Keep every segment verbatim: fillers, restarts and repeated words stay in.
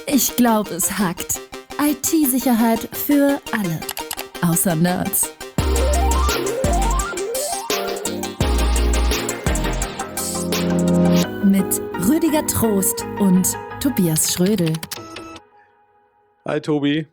Ich glaube, es hackt. I T-Sicherheit für alle. Außer Nerds. Mit Rüdiger Trost und Tobias Schrödel. Hi Tobi.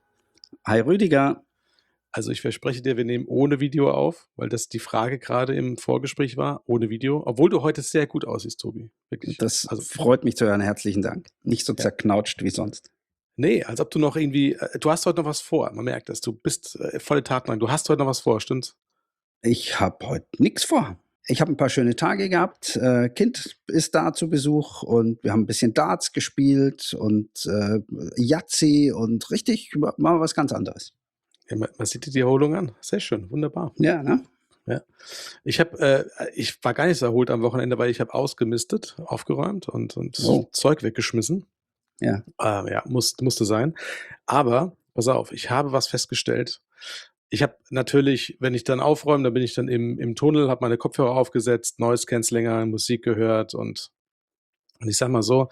Hi Rüdiger. Also ich verspreche dir, wir nehmen ohne Video auf, weil das die Frage gerade im Vorgespräch war, ohne Video. Obwohl du heute sehr gut aussiehst, Tobi. Wirklich. Das also, freut mich zu hören. Herzlichen Dank. Nicht so ja. zerknautscht wie sonst. Nee, als ob du noch irgendwie, du hast heute noch was vor. Man merkt das. Du bist äh, volle Tatendrang. Du hast heute noch was vor, stimmt's? Ich habe heute nichts vor. Ich habe ein paar schöne Tage gehabt. Äh, Kind ist da zu Besuch und wir haben ein bisschen Darts gespielt und äh, Yahtzee und richtig mal was ganz anderes. Ja, man, man sieht dir die Erholung an. Sehr schön, wunderbar. Ja, ne? Ja. Ich habe, äh, ich war gar nicht so erholt am Wochenende, weil ich habe ausgemistet, aufgeräumt und, und Oh. Zeug weggeschmissen. Ja. Äh, ja, muss, musste sein. Aber, pass auf, ich habe was festgestellt. Ich habe natürlich, wenn ich dann aufräume, dann bin ich dann im, im Tunnel, habe meine Kopfhörer aufgesetzt, Noise Cancellinger, Musik gehört und, und ich sag mal so,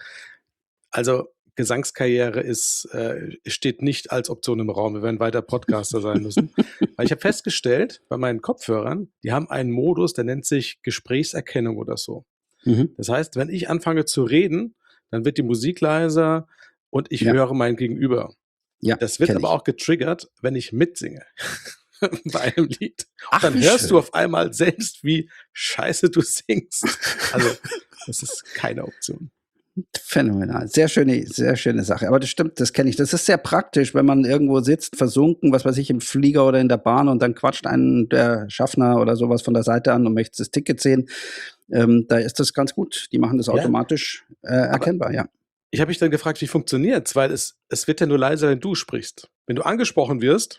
also Gesangskarriere ist, äh, steht nicht als Option im Raum. Wir werden weiter Podcaster sein müssen. Weil ich habe festgestellt, bei meinen Kopfhörern, die haben einen Modus, der nennt sich Gesprächserkennung oder so. Mhm. Das heißt, wenn ich anfange zu reden, dann wird die Musik leiser und ich Ja. höre mein Gegenüber. Ja, Das wird kenn aber ich. auch getriggert, wenn ich mitsinge bei einem Lied. Ach, Dann wie hörst schön. du auf einmal selbst, wie scheiße du singst. Also, das ist keine Option. Phänomenal. Sehr schöne, sehr schöne Sache. Aber das stimmt, das kenne ich. Das ist sehr praktisch, wenn man irgendwo sitzt, versunken, was weiß ich, im Flieger oder in der Bahn und dann quatscht einen der Schaffner oder sowas von der Seite an und möchte das Ticket sehen. Ähm, da ist das ganz gut. Die machen das Ja. automatisch äh, erkennbar, ja. Ich habe mich dann gefragt, wie funktioniert's? Weil es, es wird ja nur leiser, wenn du sprichst. Wenn du angesprochen wirst,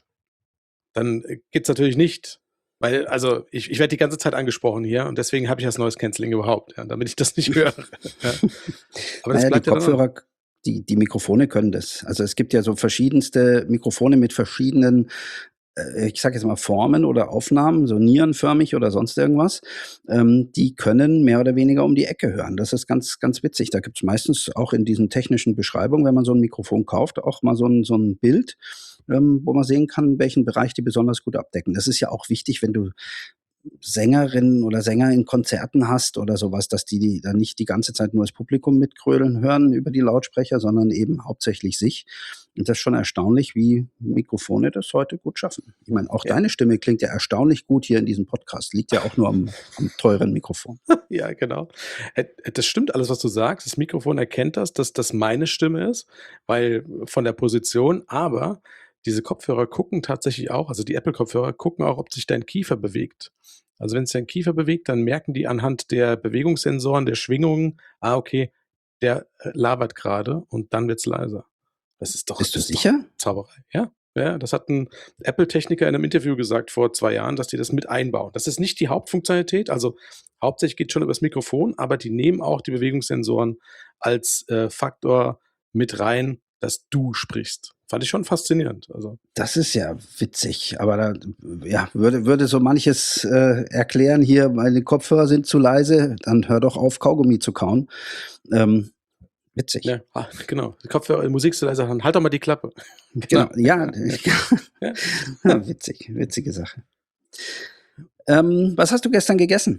dann äh, geht's natürlich nicht. Weil, also, ich, ich werde die ganze Zeit angesprochen hier und deswegen habe ich das Noise Cancelling überhaupt, ja, damit ich das nicht höre. Ja. Aber das Naja, die bleibt ja dann. Kopfhörer, die, die Mikrofone können das. Also es gibt ja so verschiedenste Mikrofone mit verschiedenen, äh, ich sage jetzt mal Formen oder Aufnahmen, so nierenförmig oder sonst irgendwas. Ähm, die können mehr oder weniger um die Ecke hören. Das ist ganz, ganz witzig. Da gibt es meistens auch in diesen technischen Beschreibungen, wenn man so ein Mikrofon kauft, auch mal so ein, so ein Bild, ähm, wo man sehen kann, welchen Bereich die besonders gut abdecken. Das ist ja auch wichtig, wenn du Sängerinnen oder Sänger in Konzerten hast oder sowas, dass die, die dann nicht die ganze Zeit nur das Publikum mitgrölen hören über die Lautsprecher, sondern eben hauptsächlich sich. Und das ist schon erstaunlich, wie Mikrofone das heute gut schaffen. Ich meine, auch Ja. deine Stimme klingt ja erstaunlich gut hier in diesem Podcast. Liegt ja auch nur am, am teuren Mikrofon. Ja, genau. Äh, Das stimmt alles, was du sagst. Das Mikrofon erkennt das, dass das meine Stimme ist, weil von der Position, aber diese Kopfhörer gucken tatsächlich auch, also die Apple-Kopfhörer gucken auch, ob sich dein Kiefer bewegt. Also wenn sich dein Kiefer bewegt, dann merken die anhand der Bewegungssensoren, der Schwingungen, ah, okay, der äh, labert gerade und dann wird's leiser. Das ist doch, Bist du das ist doch sicher? Zauberei. Ja, ja, das hat ein Apple-Techniker in einem Interview gesagt vor zwei Jahren, dass die das mit einbauen. Das ist nicht die Hauptfunktionalität, also hauptsächlich geht schon über das Mikrofon, aber die nehmen auch die Bewegungssensoren als äh, Faktor mit rein, dass du sprichst. Fand ich schon faszinierend. Also, Das ist ja witzig, aber da ja, würde, würde so manches äh, erklären hier, meine Kopfhörer sind zu leise, dann hör doch auf, Kaugummi zu kauen. Ähm, witzig. ja, ah, genau. Die Kopfhörer, die Musik so leise, dann halt doch mal die Klappe. Genau, ja, Ja. ja, witzig, witzige Sache. Ähm, was hast du gestern gegessen?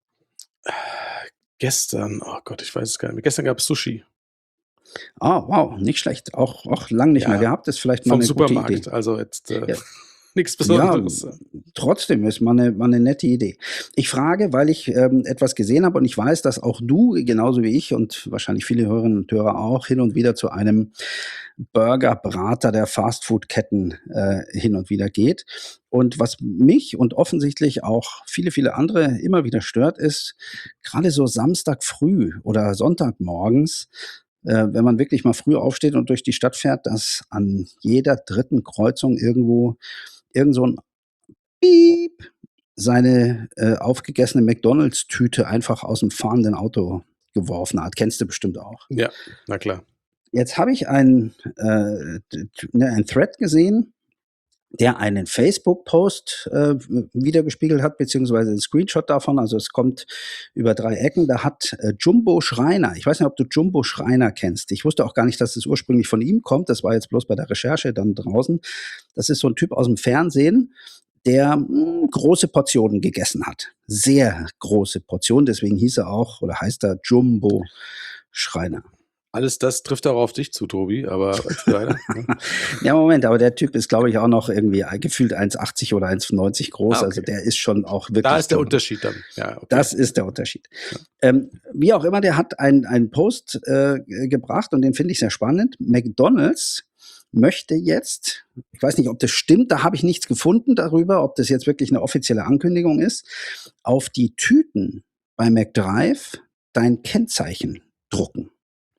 Gestern, oh Gott, ich weiß es gar nicht mehr. Gestern gab es Sushi Ah, wow, nicht schlecht. Auch, auch lang nicht Ja, mehr gehabt. Ist vielleicht mal vom eine gute Supermarkt. Idee. Also jetzt äh, Ja. nichts Ja, Besonderes. trotzdem ist mal eine, mal eine nette Idee. Ich frage, weil ich ähm, etwas gesehen habe und ich weiß, dass auch du, genauso wie ich und wahrscheinlich viele Hörerinnen und Hörer auch, hin und wieder zu einem Burgerbrater der Fastfood-Ketten äh, hin und wieder geht. Und was mich und offensichtlich auch viele, viele andere immer wieder stört, ist gerade so Samstag früh oder Sonntagmorgens, äh, wenn man wirklich mal früh aufsteht und durch die Stadt fährt, dass an jeder dritten Kreuzung irgendwo irgend so ein Piep seine äh, aufgegessene McDonalds-Tüte einfach aus dem fahrenden Auto geworfen hat. Kennst du bestimmt auch. Ja, na klar. Jetzt habe ich ein, äh, d- t- ne, ein Thread gesehen der einen Facebook-Post äh, wiedergespiegelt hat, beziehungsweise einen Screenshot davon. Also es kommt über drei Ecken. Da hat äh, Jumbo Schreiner, ich weiß nicht, ob du Jumbo Schreiner kennst. Ich wusste auch gar nicht, dass es ursprünglich von ihm kommt. Das war jetzt bloß bei der Recherche dann draußen. Das ist so ein Typ aus dem Fernsehen, der mh, große Portionen gegessen hat. Sehr große Portionen. Deswegen hieß er auch oder heißt er Jumbo Schreiner. Alles das trifft auch auf dich zu, Tobi, aber erzähl weiter. Ja, Moment, aber der Typ ist, glaube ich, auch noch irgendwie gefühlt eins achtzig oder eins neunzig groß. Ah, okay. Also der ist schon auch wirklich. Da ist der so- Unterschied dann. Ja, okay. Das ist der Unterschied. Ähm, wie auch immer, der hat einen einen Post äh, gebracht und den finde ich sehr spannend. McDonald's möchte jetzt, ich weiß nicht, ob das stimmt, da habe ich nichts gefunden darüber, ob das jetzt wirklich eine offizielle Ankündigung ist, auf die Tüten bei McDrive dein Kennzeichen drucken.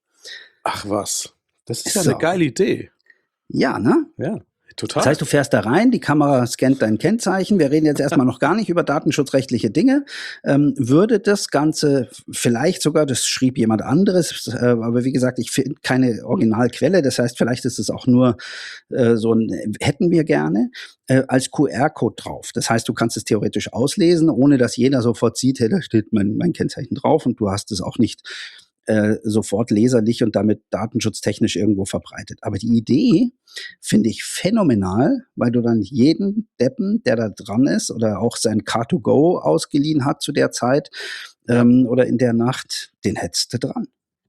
Ach was. Das ist ja So. eine geile Idee. Ja, ne? Ja, total. Das heißt, du fährst da rein, die Kamera scannt dein Kennzeichen. Wir reden jetzt erstmal noch gar nicht über datenschutzrechtliche Dinge. Ähm, würde das Ganze vielleicht sogar, das schrieb jemand anderes, äh, aber wie gesagt, ich finde keine Originalquelle. Das heißt, vielleicht ist es auch nur äh, so ein, hätten wir gerne, äh, als Q R-Code drauf. Das heißt, du kannst es theoretisch auslesen, ohne dass jeder sofort sieht, hey, da steht mein, mein Kennzeichen drauf und du hast es auch nicht äh, sofort leserlich und damit datenschutztechnisch irgendwo verbreitet. Aber die Idee finde ich phänomenal, weil du dann jeden Deppen, der da dran ist oder auch sein Car to Go ausgeliehen hat zu der Zeit ähm, oder in der Nacht, den hättest du dran.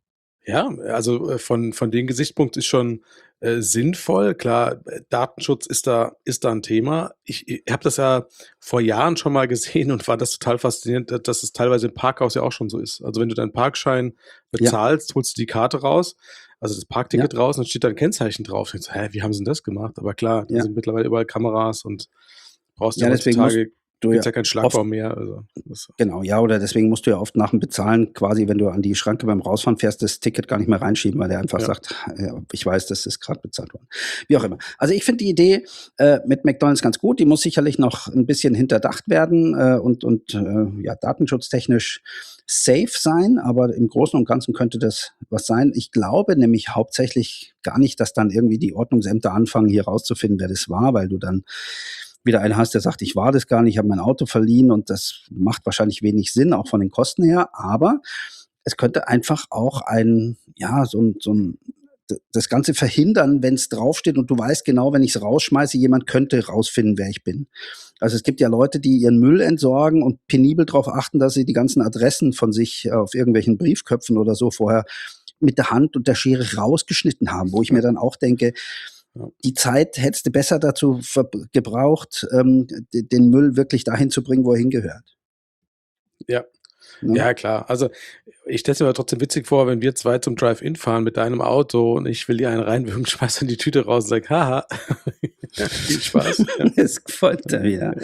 Ja, also äh, von, von dem Gesichtspunkt ist schon äh, sinnvoll. Klar, äh, Datenschutz ist da, ist da ein Thema. Ich, ich habe das ja vor Jahren schon mal gesehen und war das total faszinierend, dass- dass es teilweise im Parkhaus ja auch schon so ist. Also wenn du deinen Parkschein bezahlst, holst du die Karte raus, also das Parkticket raus, und dann steht da ein Kennzeichen drauf. Und so, hä, wie haben sie denn das gemacht? Aber klar, da Ja. sind mittlerweile überall Kameras und brauchst ja Ja, deswegen musst heutzutage du gibt's ja ja keinen oft Schlagbaum mehr. Also das, Genau, ja, oder deswegen musst du ja oft nach dem Bezahlen quasi, wenn du an die Schranke beim Rausfahren fährst, das Ticket gar nicht mehr reinschieben, weil der einfach Ja. sagt, ja, ich weiß, das ist gerade bezahlt worden. Wie auch immer. Also ich finde die Idee äh, mit McDonald's ganz gut. Die muss sicherlich noch ein bisschen hinterdacht werden äh, und, und äh, ja, datenschutztechnisch safe sein, aber im Großen und Ganzen könnte das was sein. Ich glaube nämlich hauptsächlich gar nicht, dass dann irgendwie die Ordnungsämter anfangen, hier rauszufinden, wer das war, weil du dann wieder einen hast, der sagt, ich war das gar nicht, ich habe mein Auto verliehen und das macht wahrscheinlich wenig Sinn, auch von den Kosten her, aber es könnte einfach auch ein, ja, so ein, so ein d- das Ganze verhindern, wenn es draufsteht und du weißt genau, wenn ich es rausschmeiße, jemand könnte rausfinden, wer ich bin. Also es gibt ja Leute, die ihren Müll entsorgen und penibel darauf achten, dass sie die ganzen Adressen von sich äh, auf irgendwelchen Briefköpfen oder so vorher mit der Hand und der Schere rausgeschnitten haben, wo ich mir dann auch denke, Ja. die Zeit hättest du besser dazu ver- gebraucht, ähm, d- den Müll wirklich dahin zu bringen, wo er hingehört. Ja. Ne? Ja, klar. Also ich stelle es mir aber trotzdem witzig vor, wenn wir zwei zum Drive-In fahren mit deinem Auto und ich will dir einen reinwürgen, schmeiß dann die Tüte raus und sag, haha, viel Spaß. Es folgt da wieder.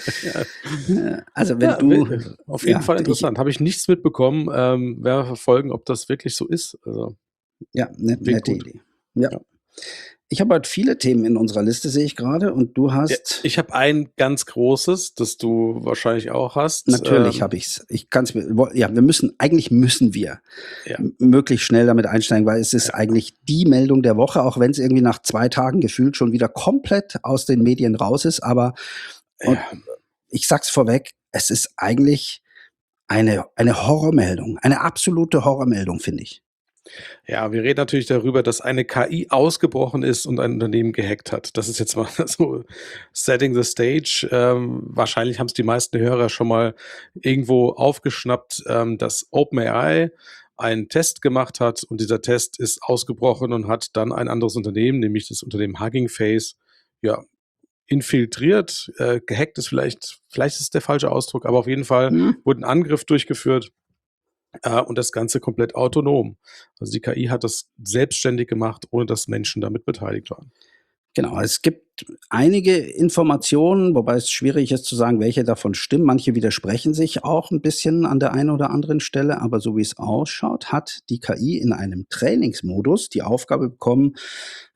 Ja. Also wenn Ja, du, wi- auf jeden ja, Fall ich, interessant. Habe ich nichts mitbekommen. Ähm, werden wir verfolgen, ob das wirklich so ist. Also ja, ne, klingt nette gut. Idee. Ja. Ja. Ich habe heute viele Themen in unserer Liste, sehe ich gerade, und du Ja, hast, ich habe ein ganz großes, das du wahrscheinlich auch hast. natürlich Ähm, habe ich's. Ich kann's, mir- wo- ja, wir müssen, eigentlich müssen wir ja. m- möglichst schnell damit einsteigen, weil es ist eigentlich die Meldung der Woche, auch wenn es irgendwie nach zwei Tagen gefühlt schon wieder komplett aus den Medien raus ist, aber und Ja. ich sag's vorweg, es ist eigentlich eine, eine Horrormeldung, eine absolute Horrormeldung, finde ich. Ja, wir reden natürlich darüber, dass eine K I ausgebrochen ist und ein Unternehmen gehackt hat. Das ist jetzt mal so setting the stage. Ähm, wahrscheinlich haben es die meisten Hörer schon mal irgendwo aufgeschnappt, ähm, dass OpenAI einen Test gemacht hat und dieser Test ist ausgebrochen und hat dann ein anderes Unternehmen, nämlich das Unternehmen Hugging Face, ja, infiltriert. Äh, gehackt ist vielleicht, vielleicht ist es der falsche Ausdruck, aber auf jeden Fall Hm? wurde ein Angriff durchgeführt. Äh, und das Ganze komplett autonom. Also die K I hat das selbstständig gemacht, ohne dass Menschen damit beteiligt waren. Genau, es gibt einige Informationen, wobei es schwierig ist zu sagen, welche davon stimmen. Manche widersprechen sich auch ein bisschen an der einen oder anderen Stelle, aber so wie es ausschaut, hat die K I in einem Trainingsmodus die Aufgabe bekommen,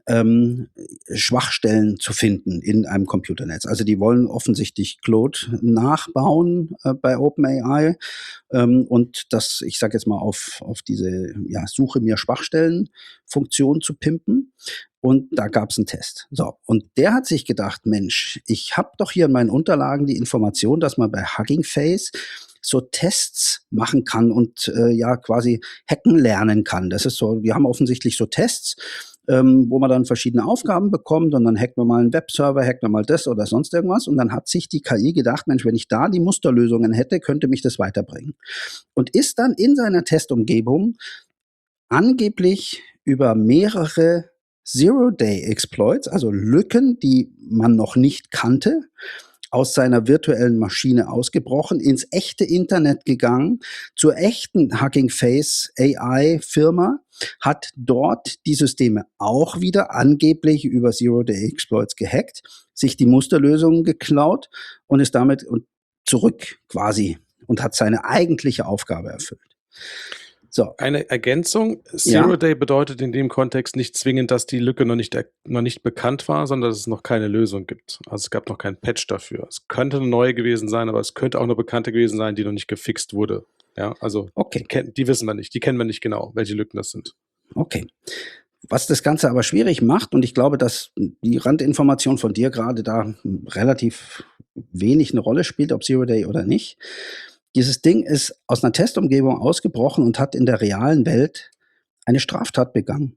ähm, Schwachstellen zu finden in einem Computernetz. Also die wollen offensichtlich Claude nachbauen äh, bei OpenAI ähm, und das, ich sage jetzt mal, auf, auf diese ja, Suche mir Schwachstellen-Funktion zu pimpen. Und da gab es einen Test. So, und der hat sich gedacht, Mensch, ich habe doch hier in meinen Unterlagen die Information, dass man bei Hugging Face so Tests machen kann und äh, ja quasi hacken lernen kann. Das ist so, wir haben offensichtlich so Tests, ähm, wo man dann verschiedene Aufgaben bekommt und dann hackt man mal einen Webserver, hackt man mal das oder sonst irgendwas und dann hat sich die K I gedacht, Mensch, wenn ich da die Musterlösungen hätte, könnte mich das weiterbringen. Und ist dann in seiner Testumgebung angeblich über mehrere Zero-Day-Exploits, also Lücken, die man noch nicht kannte, aus seiner virtuellen Maschine ausgebrochen, ins echte Internet gegangen, zur echten Hugging Face A I-Firma, hat dort die Systeme auch wieder angeblich über Zero-Day-Exploits gehackt, sich die Musterlösungen geklaut und ist damit zurück quasi und hat seine eigentliche Aufgabe erfüllt. So. Eine Ergänzung, Zero ja. Day bedeutet in dem Kontext nicht zwingend, dass die Lücke noch nicht, noch nicht bekannt war, sondern dass es noch keine Lösung gibt. Also es gab noch keinen Patch dafür. Es könnte eine neue gewesen sein, aber es könnte auch eine bekannte gewesen sein, die noch nicht gefixt wurde. Ja, also okay. die, die wissen wir nicht, die kennen wir nicht genau, welche Lücken das sind. Okay. Was das Ganze aber schwierig macht, und ich glaube, dass die Randinformation von dir gerade da relativ wenig eine Rolle spielt, ob Zero Day oder nicht. Dieses Ding ist aus einer Testumgebung ausgebrochen und hat in der realen Welt eine Straftat begangen.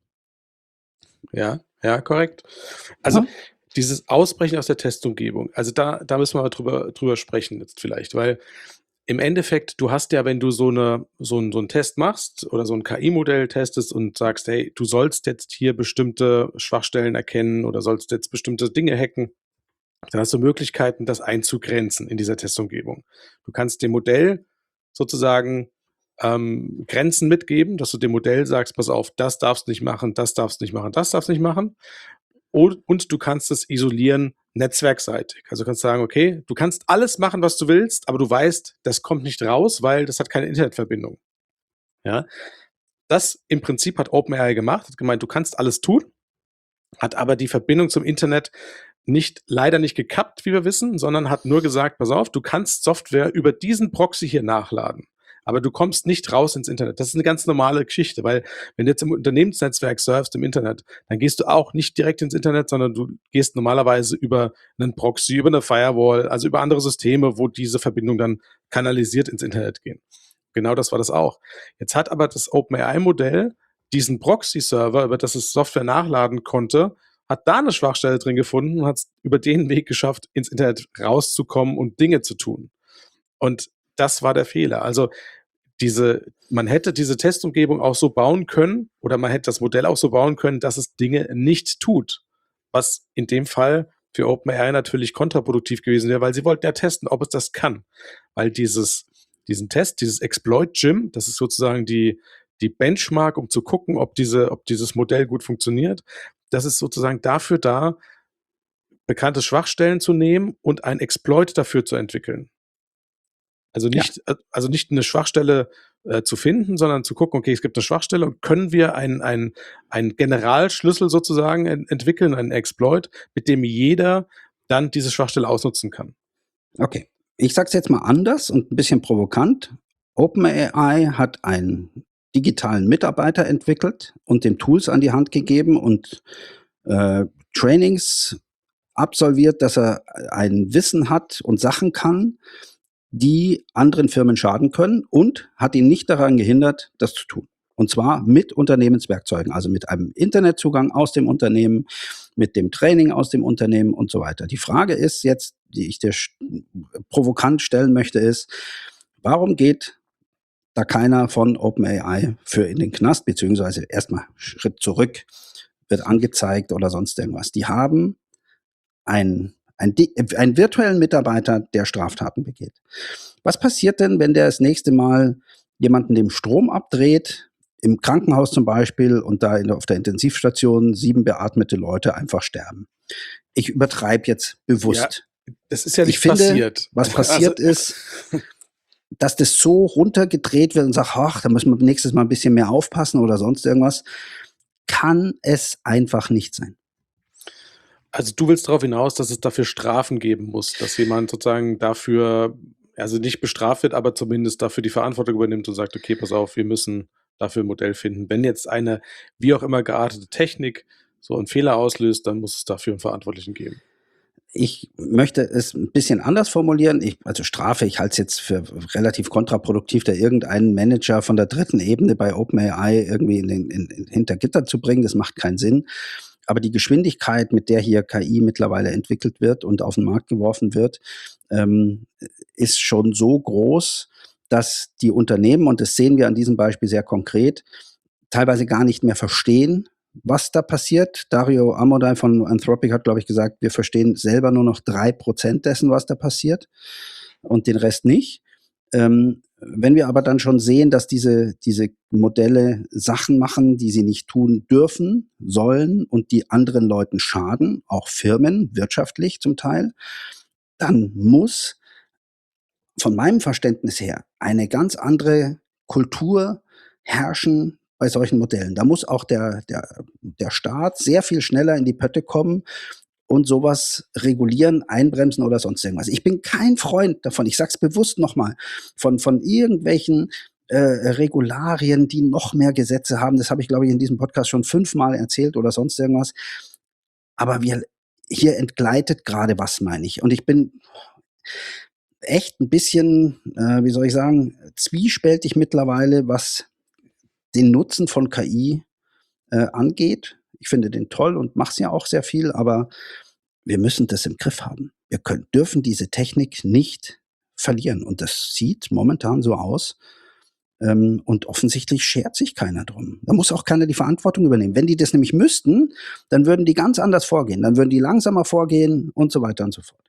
Ja, ja, korrekt. Also ja. dieses Ausbrechen aus der Testumgebung, also da, da müssen wir mal drüber, drüber sprechen jetzt vielleicht, weil im Endeffekt, du hast ja, wenn du so, eine, so, einen, so einen Test machst oder so ein K I-Modell testest und sagst, hey, du sollst jetzt hier bestimmte Schwachstellen erkennen oder sollst jetzt bestimmte Dinge hacken, dann hast du Möglichkeiten, das einzugrenzen in dieser Testumgebung. Du kannst dem Modell sozusagen ähm, Grenzen mitgeben, dass du dem Modell sagst, pass auf, das darfst du nicht machen, das darfst du nicht machen, das darfst du nicht machen. Und, und du kannst es isolieren netzwerkseitig. Also du kannst sagen, okay, du kannst alles machen, was du willst, aber du weißt, das kommt nicht raus, weil das hat keine Internetverbindung. Ja? Das im Prinzip hat OpenAI gemacht, hat gemeint, du kannst alles tun, hat aber die Verbindung zum Internet nicht, leider nicht gekappt, wie wir wissen, sondern hat nur gesagt, pass auf, du kannst Software über diesen Proxy hier nachladen, aber du kommst nicht raus ins Internet. Das ist eine ganz normale Geschichte, weil wenn du jetzt im Unternehmensnetzwerk surfst im Internet, dann gehst du auch nicht direkt ins Internet, sondern du gehst normalerweise über einen Proxy, über eine Firewall, also über andere Systeme, wo diese Verbindung dann kanalisiert ins Internet gehen. Genau das war das auch. Jetzt hat aber das OpenAI-Modell diesen Proxy-Server, über das es Software nachladen konnte, hat da eine Schwachstelle drin gefunden und hat es über den Weg geschafft, ins Internet rauszukommen und Dinge zu tun. Und das war der Fehler. Also diese, man hätte diese Testumgebung auch so bauen können oder man hätte das Modell auch so bauen können, dass es Dinge nicht tut. Was in dem Fall für OpenAI natürlich kontraproduktiv gewesen wäre, weil sie wollten ja testen, ob es das kann. Weil dieses, diesen Test, dieses Exploit-Gym, das ist sozusagen die, die Benchmark, um zu gucken, ob diese, ob dieses Modell gut funktioniert. Das ist sozusagen dafür da, bekannte Schwachstellen zu nehmen und ein Exploit dafür zu entwickeln. Also nicht, ja. also nicht eine Schwachstelle äh, zu finden, sondern zu gucken, okay, es gibt eine Schwachstelle und können wir einen, einen, einen Generalschlüssel sozusagen ent- entwickeln, einen Exploit, mit dem jeder dann diese Schwachstelle ausnutzen kann. Okay, ich sage es jetzt mal anders und ein bisschen provokant. OpenAI hat einen digitalen Mitarbeiter entwickelt und dem Tools an die Hand gegeben und äh, Trainings absolviert, dass er ein Wissen hat und Sachen kann, die anderen Firmen schaden können und hat ihn nicht daran gehindert, das zu tun. Und zwar mit Unternehmenswerkzeugen, also mit einem Internetzugang aus dem Unternehmen, mit dem Training aus dem Unternehmen und so weiter. Die Frage ist jetzt, die ich dir provokant stellen möchte, ist, warum geht da keiner von OpenAI für in den Knast, beziehungsweise erstmal Schritt zurück, wird angezeigt oder sonst irgendwas. Die haben einen, einen, einen virtuellen Mitarbeiter, der Straftaten begeht. Was passiert denn, wenn der das nächste Mal jemanden dem Strom abdreht, im Krankenhaus zum Beispiel, und da in, auf der Intensivstation sieben beatmete Leute einfach sterben? Ich übertreibe jetzt bewusst. Ja, das ist ja nicht ich finde, passiert. Was passiert also, ist, dass das so runtergedreht wird und sagt, ach, da müssen wir nächstes Mal ein bisschen mehr aufpassen oder sonst irgendwas. kann es einfach nicht sein. Also du willst darauf hinaus, dass es dafür Strafen geben muss, dass jemand sozusagen dafür, also nicht bestraft wird, aber zumindest dafür die Verantwortung übernimmt und sagt, okay, pass auf, wir müssen dafür ein Modell finden. Wenn jetzt eine wie auch immer geartete Technik so einen Fehler auslöst, dann muss es dafür einen Verantwortlichen geben. Ich möchte es ein bisschen anders formulieren. Ich, also Strafe, ich halte es jetzt für relativ kontraproduktiv, da irgendeinen Manager von der dritten Ebene bei OpenAI irgendwie in den, in, in, hinter Gitter zu bringen. Das macht keinen Sinn. Aber die Geschwindigkeit, mit der hier K I mittlerweile entwickelt wird und auf den Markt geworfen wird, ähm, ist schon so groß, dass die Unternehmen, und das sehen wir an diesem Beispiel sehr konkret, teilweise gar nicht mehr verstehen, was da passiert. Dario Amodei von Anthropic hat, glaube ich, gesagt, wir verstehen selber nur noch drei Prozent dessen, was da passiert und den Rest nicht. Ähm, wenn wir aber dann schon sehen, dass diese, diese Modelle Sachen machen, die sie nicht tun dürfen, sollen und die anderen Leuten schaden, auch Firmen, wirtschaftlich zum Teil, dann muss von meinem Verständnis her eine ganz andere Kultur herrschen bei solchen Modellen. Da muss auch der, der, der Staat sehr viel schneller in die Pötte kommen und sowas regulieren, einbremsen oder sonst irgendwas. Ich bin kein Freund davon, ich sage es bewusst nochmal, von, von irgendwelchen äh, Regularien, die noch mehr Gesetze haben. Das habe ich, glaube ich, in diesem Podcast schon fünfmal erzählt oder sonst irgendwas. Aber wir, hier entgleitet gerade was, meine ich. Und ich bin echt ein bisschen, äh, wie soll ich sagen, zwiespältig mittlerweile, was den Nutzen von K I äh, angeht. Ich finde den toll und mache es ja auch sehr viel, aber wir müssen das im Griff haben. Wir können, dürfen diese Technik nicht verlieren. Und das sieht momentan so aus. Ähm, und offensichtlich schert sich keiner drum. Da muss auch keiner die Verantwortung übernehmen. Wenn die das nämlich müssten, dann würden die ganz anders vorgehen. Dann würden die langsamer vorgehen und so weiter und so fort.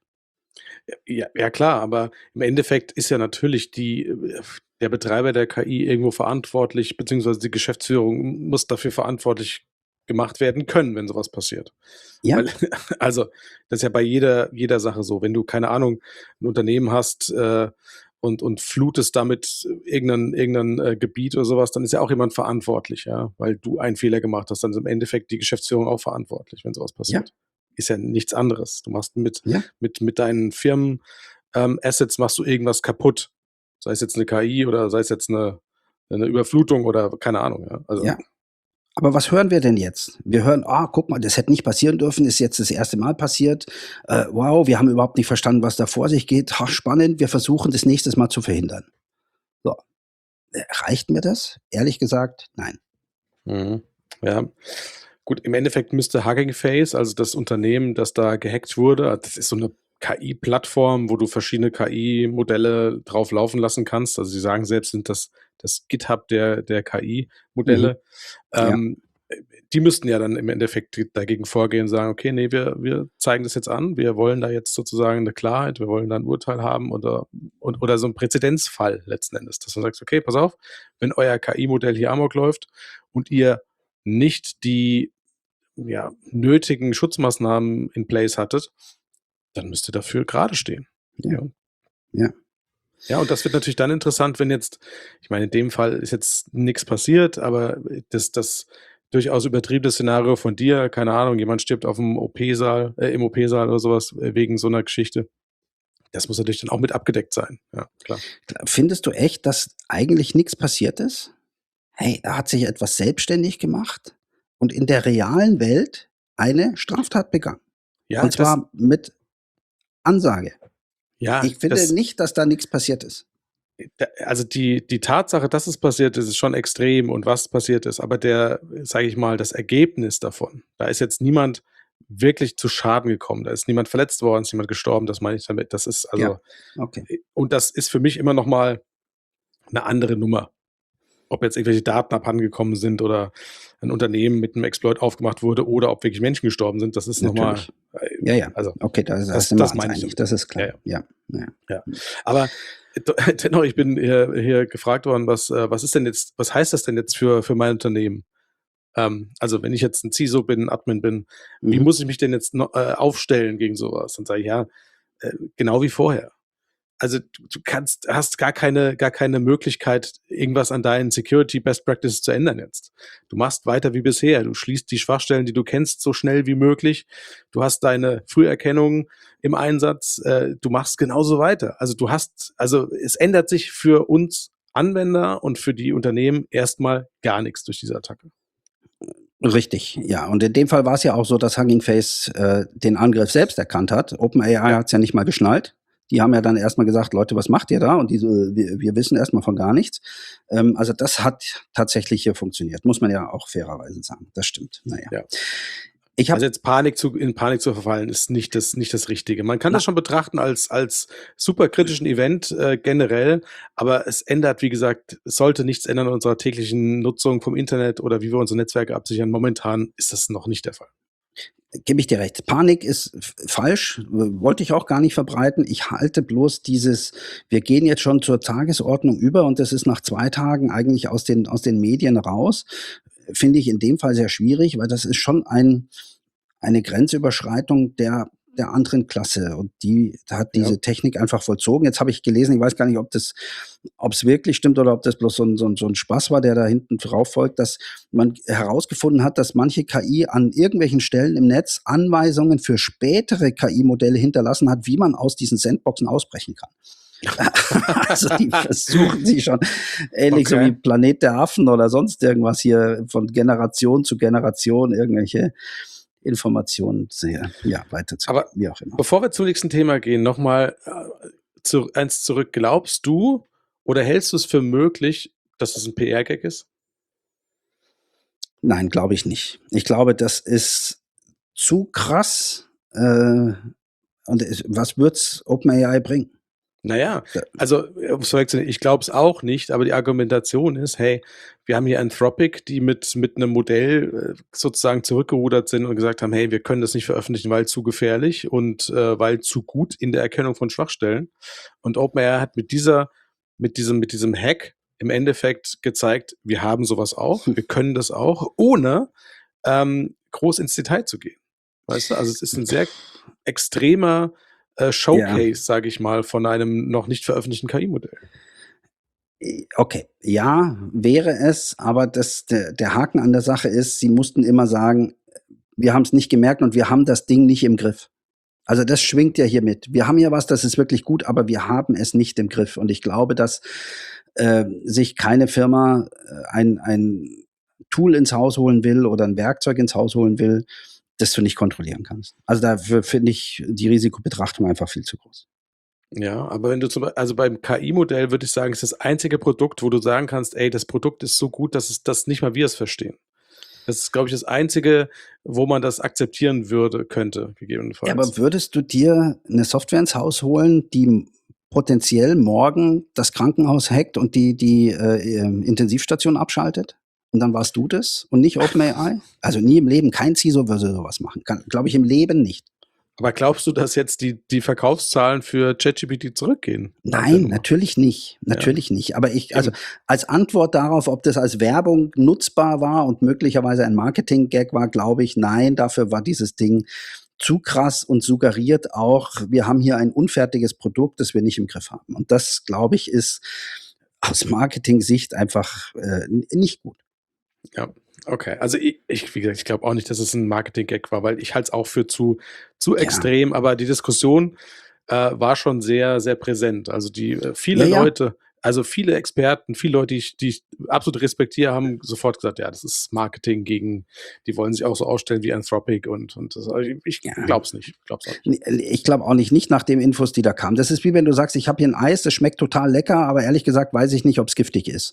Ja, ja klar, aber im Endeffekt ist ja natürlich die, äh, der Betreiber der K I irgendwo verantwortlich, beziehungsweise die Geschäftsführung muss dafür verantwortlich gemacht werden können, wenn sowas passiert. Ja, Weil, also, das ist ja bei jeder, jeder Sache so. Wenn du, keine Ahnung, ein Unternehmen hast äh, und, und flutest damit irgendein, irgendein äh, Gebiet oder sowas, dann ist ja auch jemand verantwortlich, ja, weil du einen Fehler gemacht hast, dann ist im Endeffekt die Geschäftsführung auch verantwortlich, wenn sowas ja, passiert. Ist ja nichts anderes. Du machst mit, ja, mit, mit deinen Firmen ähm, Assets machst du irgendwas kaputt. Sei es jetzt eine K I oder sei es jetzt eine, eine Überflutung oder keine Ahnung, ja. Also, ja. Aber was hören wir denn jetzt? Wir hören, ah, guck mal, das hätte nicht passieren dürfen, ist jetzt das erste Mal passiert. Äh, wow, wir haben überhaupt nicht verstanden, was da vor sich geht. Ha, spannend, wir versuchen das nächstes Mal zu verhindern. So, äh, reicht mir das? Ehrlich gesagt, nein. mhm. Ja. Gut, im Endeffekt müsste Hugging Face, also das Unternehmen, das da gehackt wurde, das ist so eine K I-Plattform, wo du verschiedene K I-Modelle drauf laufen lassen kannst. Also sie sagen selbst, sind das das GitHub der, der K Mhm. I-Modelle. Ja, Ähm, die müssten ja dann im Endeffekt dagegen vorgehen und sagen, okay, nee, wir, wir zeigen das jetzt an, wir wollen da jetzt sozusagen eine Klarheit, wir wollen da ein Urteil haben oder, und, oder so ein Präzedenzfall letzten Endes, dass du sagst, okay, pass auf, wenn euer K I-Modell hier amok läuft und ihr nicht die ja, nötigen Schutzmaßnahmen in place hattet, dann müsst ihr dafür gerade stehen. ja, Ja. ja. Ja, und das wird natürlich dann interessant, wenn jetzt, ich meine, in dem Fall ist jetzt nichts passiert, aber das, das durchaus übertriebene Szenario von dir, keine Ahnung, jemand stirbt auf dem O P-Saal, äh, im O P-Saal oder sowas, äh, wegen so einer Geschichte. Das muss natürlich dann auch mit abgedeckt sein. Ja, klar. Findest du echt, dass eigentlich nichts passiert ist? Hey, da hat sich etwas selbstständig gemacht und in der realen Welt eine Straftat begangen. Ja, Und das, zwar mit Ansage. ja, Ich finde das, nicht, dass da nichts passiert ist. da- also die, die Tatsache, dass es passiert ist, ist schon extrem und was passiert ist, aber der, sage ich mal, das Ergebnis davon, da ist jetzt niemand wirklich zu Schaden gekommen, da ist niemand verletzt worden, ist niemand gestorben, das meine ich damit. Das ist Ja, also, okay. und das ist für mich immer noch mal eine andere Nummer. Ob jetzt irgendwelche Daten abhandengekommen sind oder ein Unternehmen mit einem Exploit aufgemacht wurde oder ob wirklich Menschen gestorben sind, das ist nochmal, Natürlich. Ja, ja. also Okay, da, da das, sind wir das uns meine ich einig. damit. Das ist Ja, klar. ja, Ja, ja. ja. Aber d- dennoch, ich bin hier, hier gefragt worden, was, äh, was ist denn jetzt, was heißt das denn jetzt für, für mein Unternehmen? Ähm, also wenn ich jetzt ein C I S O bin, Admin bin, wie Mhm. muss ich mich denn jetzt noch, äh, aufstellen gegen sowas? Dann sage ich, ja, äh, genau wie vorher. also du, du kannst, hast gar keine, gar keine Möglichkeit, irgendwas an deinen Security Best Practices zu ändern jetzt. Du machst weiter wie bisher. Du schließt die Schwachstellen, die du kennst, so schnell wie möglich. Du hast deine Früherkennung im Einsatz. Äh, du machst genauso weiter. Also du hast, also es ändert sich für uns Anwender und für die Unternehmen erstmal gar nichts durch diese Attacke. Richtig, ja. Und in dem Fall war es ja auch so, dass Hugging Face äh, den Angriff selbst erkannt hat. OpenAI Ja. hat es ja nicht mal geschnallt. Die haben ja dann erstmal gesagt, Leute, was macht ihr da? Und die so, wir, wir wissen erstmal von gar nichts. Ähm, also das hat tatsächlich hier funktioniert, muss man ja auch fairerweise sagen. Das stimmt. Naja. Ja. Ich hab, Also jetzt Panik zu, in Panik zu verfallen, ist nicht das, nicht das Richtige. Man kann Na. das schon betrachten als, als super kritischen Event äh, generell, aber es ändert, wie gesagt, es sollte nichts ändern an unserer täglichen Nutzung vom Internet oder wie wir unsere Netzwerke absichern. Momentan ist das noch nicht der Fall. Gebe ich dir recht. Panik ist f- falsch, w- wollte ich auch gar nicht verbreiten. Ich halte bloß dieses, wir gehen jetzt schon zur Tagesordnung über und das ist nach zwei Tagen eigentlich aus den, aus den Medien raus, finde ich in dem Fall sehr schwierig, weil das ist schon ein, eine Grenzüberschreitung der, der anderen Klasse und die hat diese Ja. Technik einfach vollzogen. Jetzt habe ich gelesen, ich weiß gar nicht, ob das, ob es wirklich stimmt oder ob das bloß so ein, so ein, so ein Spaß war, der da hinten drauf folgt, dass man herausgefunden hat, dass manche K I an irgendwelchen Stellen im Netz Anweisungen für spätere K I-Modelle hinterlassen hat, wie man aus diesen Sandboxen ausbrechen kann. Also die versuchen sich schon, ähnlich so Okay. wie Planet der Affen oder sonst irgendwas hier von Generation zu Generation irgendwelche Informationen sehr, ja, weiterzugeben, Aber wie auch immer. bevor wir zum nächsten Thema gehen, nochmal äh, zu, eins zurück. Glaubst du oder hältst du es für möglich, dass das ein P R-Gag ist? Nein, glaube ich nicht. Ich glaube, das ist zu krass. Äh, und es, was wird's OpenAI bringen? Naja, Da- also äh, um es vorwegzunehmen, ich glaube es auch nicht, aber die Argumentation ist, hey, wir haben hier Anthropic, die mit, mit einem Modell äh, sozusagen zurückgerudert sind und gesagt haben, hey, wir können das nicht veröffentlichen, weil zu gefährlich und äh, weil zu gut in der Erkennung von Schwachstellen. Und OpenAI hat mit dieser, mit diesem, mit diesem Hack im Endeffekt gezeigt, wir haben sowas auch, wir können das auch, ohne ähm, groß ins Detail zu gehen. Weißt du, also es ist ein sehr extremer äh, Showcase, sage ich mal, von einem noch nicht veröffentlichten K I-Modell. Okay, ja, wäre es, aber das, der, der Haken an der Sache ist, sie mussten immer sagen, wir haben es nicht gemerkt und wir haben das Ding nicht im Griff. Also das schwingt ja hier mit. Wir haben ja was, das ist wirklich gut, aber wir haben es nicht im Griff. Und ich glaube, dass äh, sich keine Firma äh, ein, ein Tool ins Haus holen will oder ein Werkzeug ins Haus holen will, das du nicht kontrollieren kannst. Also dafür finde ich die Risikobetrachtung einfach viel zu groß. Ja, aber wenn du zum Beispiel, also beim K I-Modell würde ich sagen, ist das einzige Produkt, wo du sagen kannst, ey, das Produkt ist so gut, dass es das nicht mal wir es verstehen. Das ist, glaube ich, das einzige, wo man das akzeptieren würde, könnte, gegebenenfalls. Ja, aber würdest du dir eine Software ins Haus holen, die potenziell morgen das Krankenhaus hackt und die, die äh, Intensivstation abschaltet? Und dann warst du das und nicht OpenAI? Also nie im Leben, kein C I S O würde sowas machen. Glaube ich im Leben nicht. Aber glaubst du, dass jetzt die, die Verkaufszahlen für ChatGPT zurückgehen? Nein, natürlich nicht. Natürlich ja. nicht. Aber ich, also als Antwort darauf, ob das als Werbung nutzbar war und möglicherweise ein Marketing-Gag war, glaube ich, nein, dafür war dieses Ding zu krass und suggeriert auch, wir haben hier ein unfertiges Produkt, das wir nicht im Griff haben. Und das, glaube ich, ist aus Marketing-Sicht einfach äh, nicht gut. Ja. Okay, also ich, ich wie gesagt, ich glaube auch nicht, dass es ein Marketing-Gag war, weil ich halte es auch für zu, zu Ja. extrem, aber die Diskussion äh, war schon sehr, sehr präsent. Also die äh, viele Ja, ja. Leute, also viele Experten, viele Leute, die ich, die ich absolut respektiere, haben sofort gesagt, ja, das ist Marketing gegen, die wollen sich auch so ausstellen wie Anthropic und, und das, also ich, ich Ja. glaube es nicht. Glaub's auch nicht. Ich glaube auch nicht, nicht nach den Infos, die da kamen. Das ist wie wenn du sagst, ich habe hier ein Eis, das schmeckt total lecker, aber ehrlich gesagt weiß ich nicht, ob es giftig ist.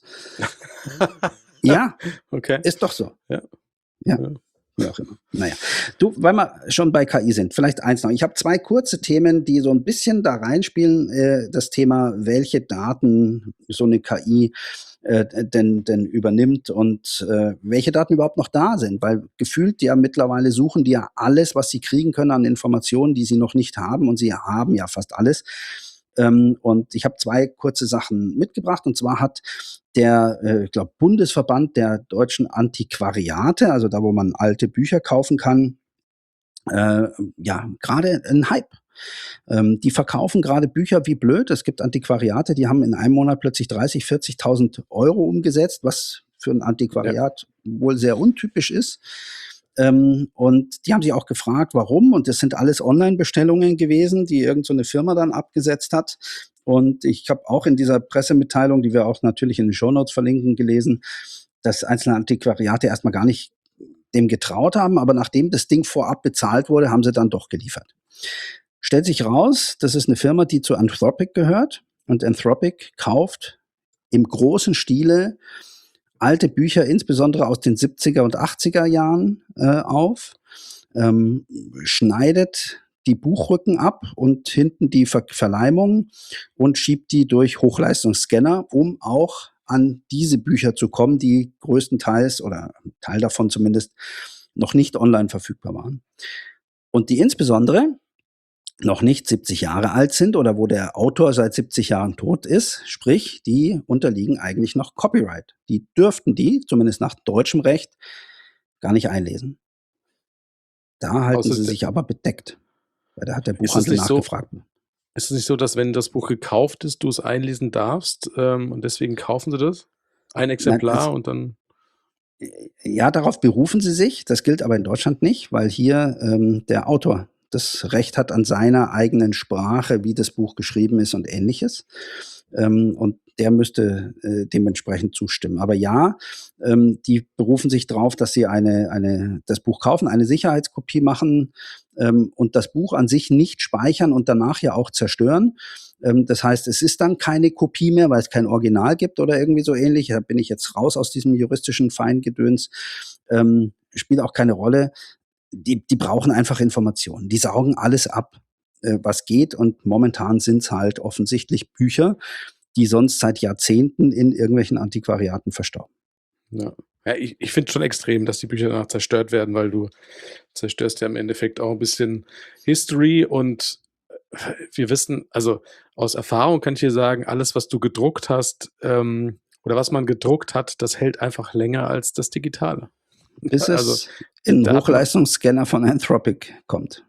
Ja, Okay. ist doch so. Ja. Ja. Ja. Wie auch immer. Naja. Du, weil wir schon bei K I sind, vielleicht eins noch. Ich habe zwei kurze Themen, die so ein bisschen da reinspielen. Äh, das Thema, welche Daten so eine K I äh, denn, denn übernimmt und äh, welche Daten überhaupt noch da sind. Weil gefühlt ja mittlerweile suchen die ja alles, was sie kriegen können an Informationen, die sie noch nicht haben. Und sie haben ja fast alles. Ähm, und ich habe zwei kurze Sachen mitgebracht. Und zwar hat der, äh, ich glaube, Bundesverband der deutschen Antiquariate, also da, wo man alte Bücher kaufen kann, äh, ja, gerade einen Hype Ähm, die verkaufen gerade Bücher wie blöd. Es gibt Antiquariate, die haben in einem Monat plötzlich dreißig, vierzigtausend Euro umgesetzt, was für ein Ja. Antiquariat wohl sehr untypisch ist. Ähm, und die haben sich auch gefragt, warum. Und das sind alles Online-Bestellungen gewesen, die irgend so eine Firma dann abgesetzt hat. Und ich habe auch in dieser Pressemitteilung, die wir auch natürlich in den Shownotes verlinken, gelesen, dass einzelne Antiquariate erstmal gar nicht dem getraut haben, aber nachdem das Ding vorab bezahlt wurde, haben sie dann doch geliefert. Stellt sich raus, das ist eine Firma, die zu Anthropic gehört, und Anthropic kauft im großen Stile alte Bücher, insbesondere aus den siebziger und achtziger Jahren, äh, auf, ähm, schneidet die Buchrücken ab und hinten die Ver Verleimung und schiebt die durch Hochleistungsscanner, um auch an diese Bücher zu kommen, die größtenteils oder ein Teil davon zumindest noch nicht online verfügbar waren. Und die insbesondere noch nicht siebzig Jahre alt sind oder wo der Autor seit siebzig Jahren tot ist, sprich, die unterliegen eigentlich noch Copyright. Die dürften die, zumindest nach deutschem Recht, gar nicht einlesen. Da halten Außer sie es sich aber bedeckt, weil da hat der ist es Buchhandel nicht so nachgefragt. ist es nicht so, dass wenn das Buch gekauft ist, du es einlesen darfst, ähm, und deswegen kaufen sie das? Ein Nein, es Exemplar und dann ja, darauf berufen sie sich. Das gilt aber in Deutschland nicht, weil hier ähm, der Autor das Recht hat an seiner eigenen Sprache, wie das Buch geschrieben ist und Ähnliches. Ähm, und der müsste äh, dementsprechend zustimmen. Aber ja, ähm, die berufen sich darauf, dass sie eine, eine, das Buch kaufen, eine Sicherheitskopie machen ähm, und das Buch an sich nicht speichern und danach ja auch zerstören. Ähm, das heißt, es ist dann keine Kopie mehr, weil es kein Original gibt oder irgendwie so ähnlich. Da bin ich jetzt raus aus diesem juristischen Feingedöns. Ähm, spielt auch keine Rolle. Die, die brauchen einfach Informationen. Die saugen alles ab, äh, was geht. Und momentan sind es halt offensichtlich Bücher, die sonst seit Jahrzehnten in irgendwelchen Antiquariaten verstauben. Ja. Ja, ich ich finde schon extrem, dass die Bücher danach zerstört werden, weil du zerstörst ja im Endeffekt auch ein bisschen History und äh, wir wissen also, aus Erfahrung kann ich dir sagen, alles, was du gedruckt hast, ähm, oder was man gedruckt hat, das hält einfach länger als das Digitale. Bis Also, es die in 'n Daten Hochleistungsscanner von Anthropic kommt.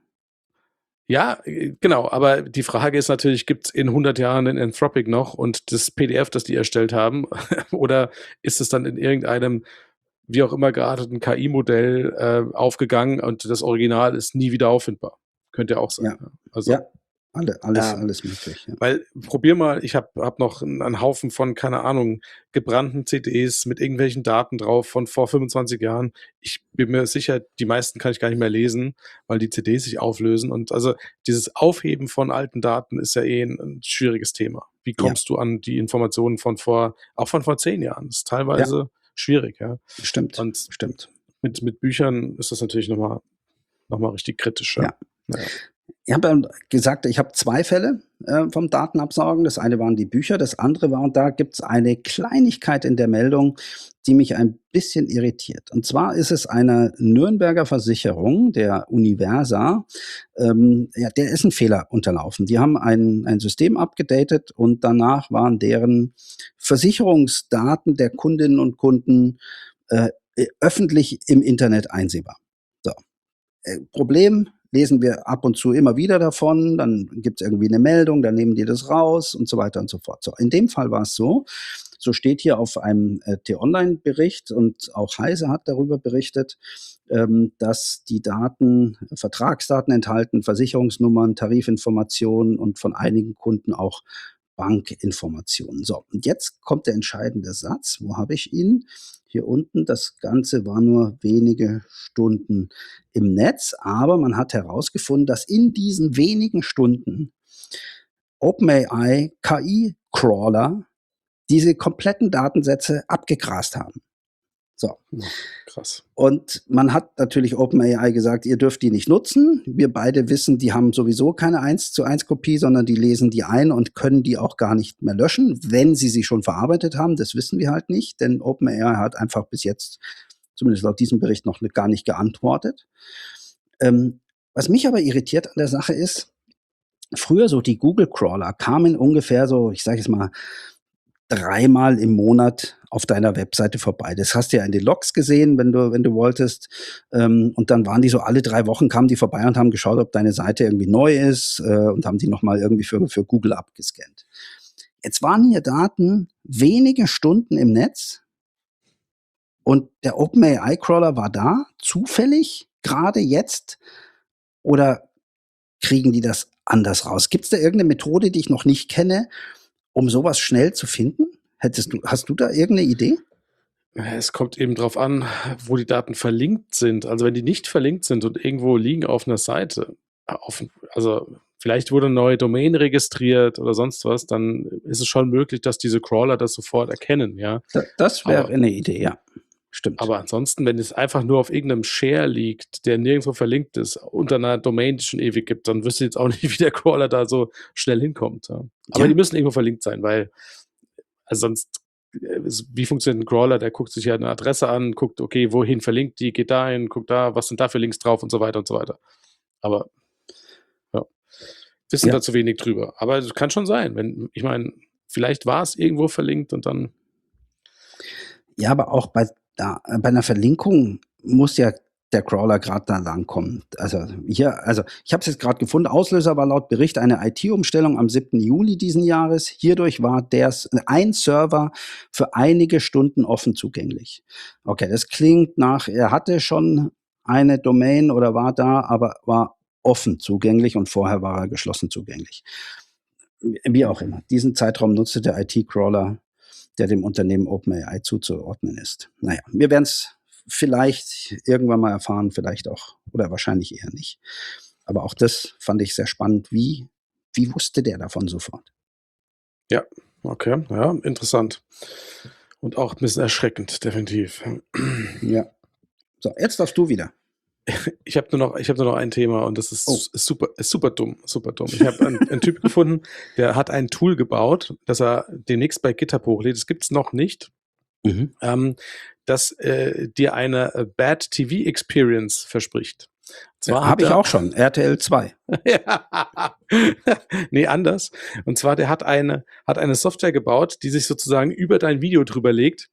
Ja, äh, genau, aber die Frage ist natürlich, gibt's in hundert Jahren den Anthropic noch und das P D F, das die erstellt haben? Oder ist es dann in irgendeinem, wie auch immer gearteten K I-Modell, äh, aufgegangen und das Original ist nie wieder auffindbar? Könnte ja auch sein, Ja, ja. Also, ja, alle alles ähm, alles möglich, ja. weil probier mal, ich habe habe noch 'n einen Haufen von, keine Ahnung, gebrannten C Ds mit irgendwelchen Daten drauf von vor fünfundzwanzig Jahren. Ich bin mir sicher, die meisten kann ich gar nicht mehr lesen, weil die C Ds sich auflösen und also, dieses Aufheben von alten Daten ist ja eh 'n 'n schwieriges Thema. Wie Ja. kommst du an die Informationen von vor auch von vor zehn Jahren? Das ist Ja. teilweise schwierig, ja. Stimmt, Und stimmt. mit mit Büchern ist das natürlich noch mal noch mal richtig kritisch, ja. Ja. Ja, ja. Ich habe ja gesagt, ich habe zwei Fälle, äh, vom Datenabsaugen. Das eine waren die Bücher, das andere war und da gibt's eine Kleinigkeit in der Meldung, die mich ein bisschen irritiert. Und zwar ist es einer Nürnberger Versicherung, der Universa, ähm, ja, der ist 'n Fehler unterlaufen. Die haben ein ein System abgedatet und danach waren deren Versicherungsdaten der Kundinnen und Kunden, äh, äh, öffentlich im Internet einsehbar. So. Äh, Problem, lesen wir ab und zu immer wieder davon, dann gibt's irgendwie 'ne Meldung, dann nehmen die das raus und so weiter und so fort. So, in dem Fall war's so, so steht hier auf einem, äh, T-Online-Bericht und auch Heise hat darüber berichtet, ähm, dass die Daten Vertragsdaten enthalten, Versicherungsnummern, Tarifinformationen und von einigen Kunden auch Bankinformationen. So, und jetzt kommt der entscheidende Satz. Wo habe ich ihn? Hier unten. Das Ganze war nur wenige Stunden im Netz, aber man hat herausgefunden, dass in diesen wenigen Stunden OpenAI K I-Crawler diese kompletten Datensätze abgegrast haben. So. Ja, krass. Und man hat natürlich OpenAI gesagt: „Ihr dürft die nicht nutzen.“ Wir beide wissen, die haben sowieso keine eins zu eins Kopie, sondern die lesen die ein und können die auch gar nicht mehr löschen, wenn sie sie schon verarbeitet haben. Das wissen wir halt nicht, denn OpenAI hat einfach bis jetzt, zumindest laut diesem Bericht, noch gar nicht geantwortet. Ähm, was mich aber irritiert an der Sache ist, früher so die Google-Crawler kamen ungefähr so, ich sage jetzt mal, dreimal im Monat auf deiner Webseite vorbei. Das hast du ja in den Logs gesehen, wenn du, wenn du wolltest. Ähm, und dann waren die so alle drei Wochen, kamen die vorbei und haben geschaut, ob deine Seite irgendwie neu ist äh, und haben die nochmal irgendwie für, für Google abgescannt. Jetzt waren hier Daten wenige Stunden im Netz und der OpenAI-Crawler war da, zufällig, gerade jetzt, oder kriegen die das anders raus? Gibt es da irgendeine Methode, die ich noch nicht kenne, um sowas schnell zu finden? Hättest du, hast du da irgendeine Idee? Es kommt eben drauf an, wo die Daten verlinkt sind. Also wenn die nicht verlinkt sind und irgendwo liegen auf einer Seite, auf, also vielleicht wurde eine neue Domain registriert oder sonst was, dann ist es schon möglich, dass diese Crawler das sofort erkennen, ja. Da, das wäre Aber- eine Idee, ja. Stimmt. Aber ansonsten, wenn es einfach nur auf irgendeinem Share liegt, der nirgendwo verlinkt ist, unter einer Domain, die es schon ewig gibt, dann wüsste ich jetzt auch nicht, wie der Crawler da so schnell hinkommt. Ja. Aber Ja. die müssen irgendwo verlinkt sein, weil also sonst, äh, es- wie funktioniert ein Crawler? Der guckt sich ja eine Adresse an, guckt, okay, wohin verlinkt die, geht dahin, guckt da, was sind da für Links drauf und so weiter und so weiter. Aber ja, wissen Ja. da zu wenig drüber. Aber es kann schon sein, wenn, ich meine, vielleicht war es irgendwo verlinkt und dann Ja, aber auch bei, da, äh, bei einer Verlinkung muss ja der Crawler gerade da langkommen. Also hier, also ich habe es jetzt gerade gefunden. Auslöser war laut Bericht eine I T-Umstellung am siebten Juli diesen Jahres. Hierdurch war der, S- ein Server für einige Stunden offen zugänglich. Okay, das klingt nach, er hatte schon eine Domain oder war da, aber war offen zugänglich und vorher war er geschlossen zugänglich. Wie auch immer. Diesen Zeitraum nutzte der I T-Crawler, der dem Unternehmen OpenAI zuzuordnen ist. Naja, wir werden es vielleicht irgendwann mal erfahren, vielleicht auch, oder wahrscheinlich eher nicht. Aber auch das fand ich sehr spannend. Wie, wie wusste der davon sofort? ja, okay, ja, interessant. Und auch ein bisschen erschreckend, definitiv. Ja. So, jetzt darfst du wieder. Ich habe nur noch, ich habe nur noch ein Thema und das ist, Oh. ist super, ist super dumm, super dumm. Ich habe einen, einen Typ gefunden, der hat ein Tool gebaut, das er demnächst bei GitHub hochlädt. Das gibt's noch nicht, Mhm. ähm, das äh, dir eine äh, Bad T V Experience verspricht. Und zwar Ja, hat habe ich er- auch schon. R T L zwei. Ja. Nee, anders. Und zwar, der hat eine, hat eine Software gebaut, die sich sozusagen über dein Video drüber legt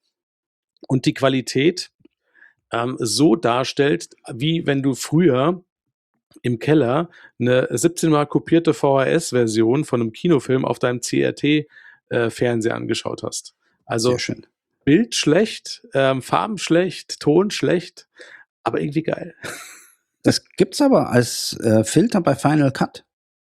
und die Qualität ähm, so darstellt, wie wenn du früher im Keller eine siebzehn mal kopierte V H S-Version von einem Kinofilm auf deinem C R T-Fernseher angeschaut hast. Also Sehr schön. Bild schlecht, ähm, Farben schlecht, Ton schlecht, aber irgendwie geil. Das gibt's aber als äh, Filter bei Final Cut.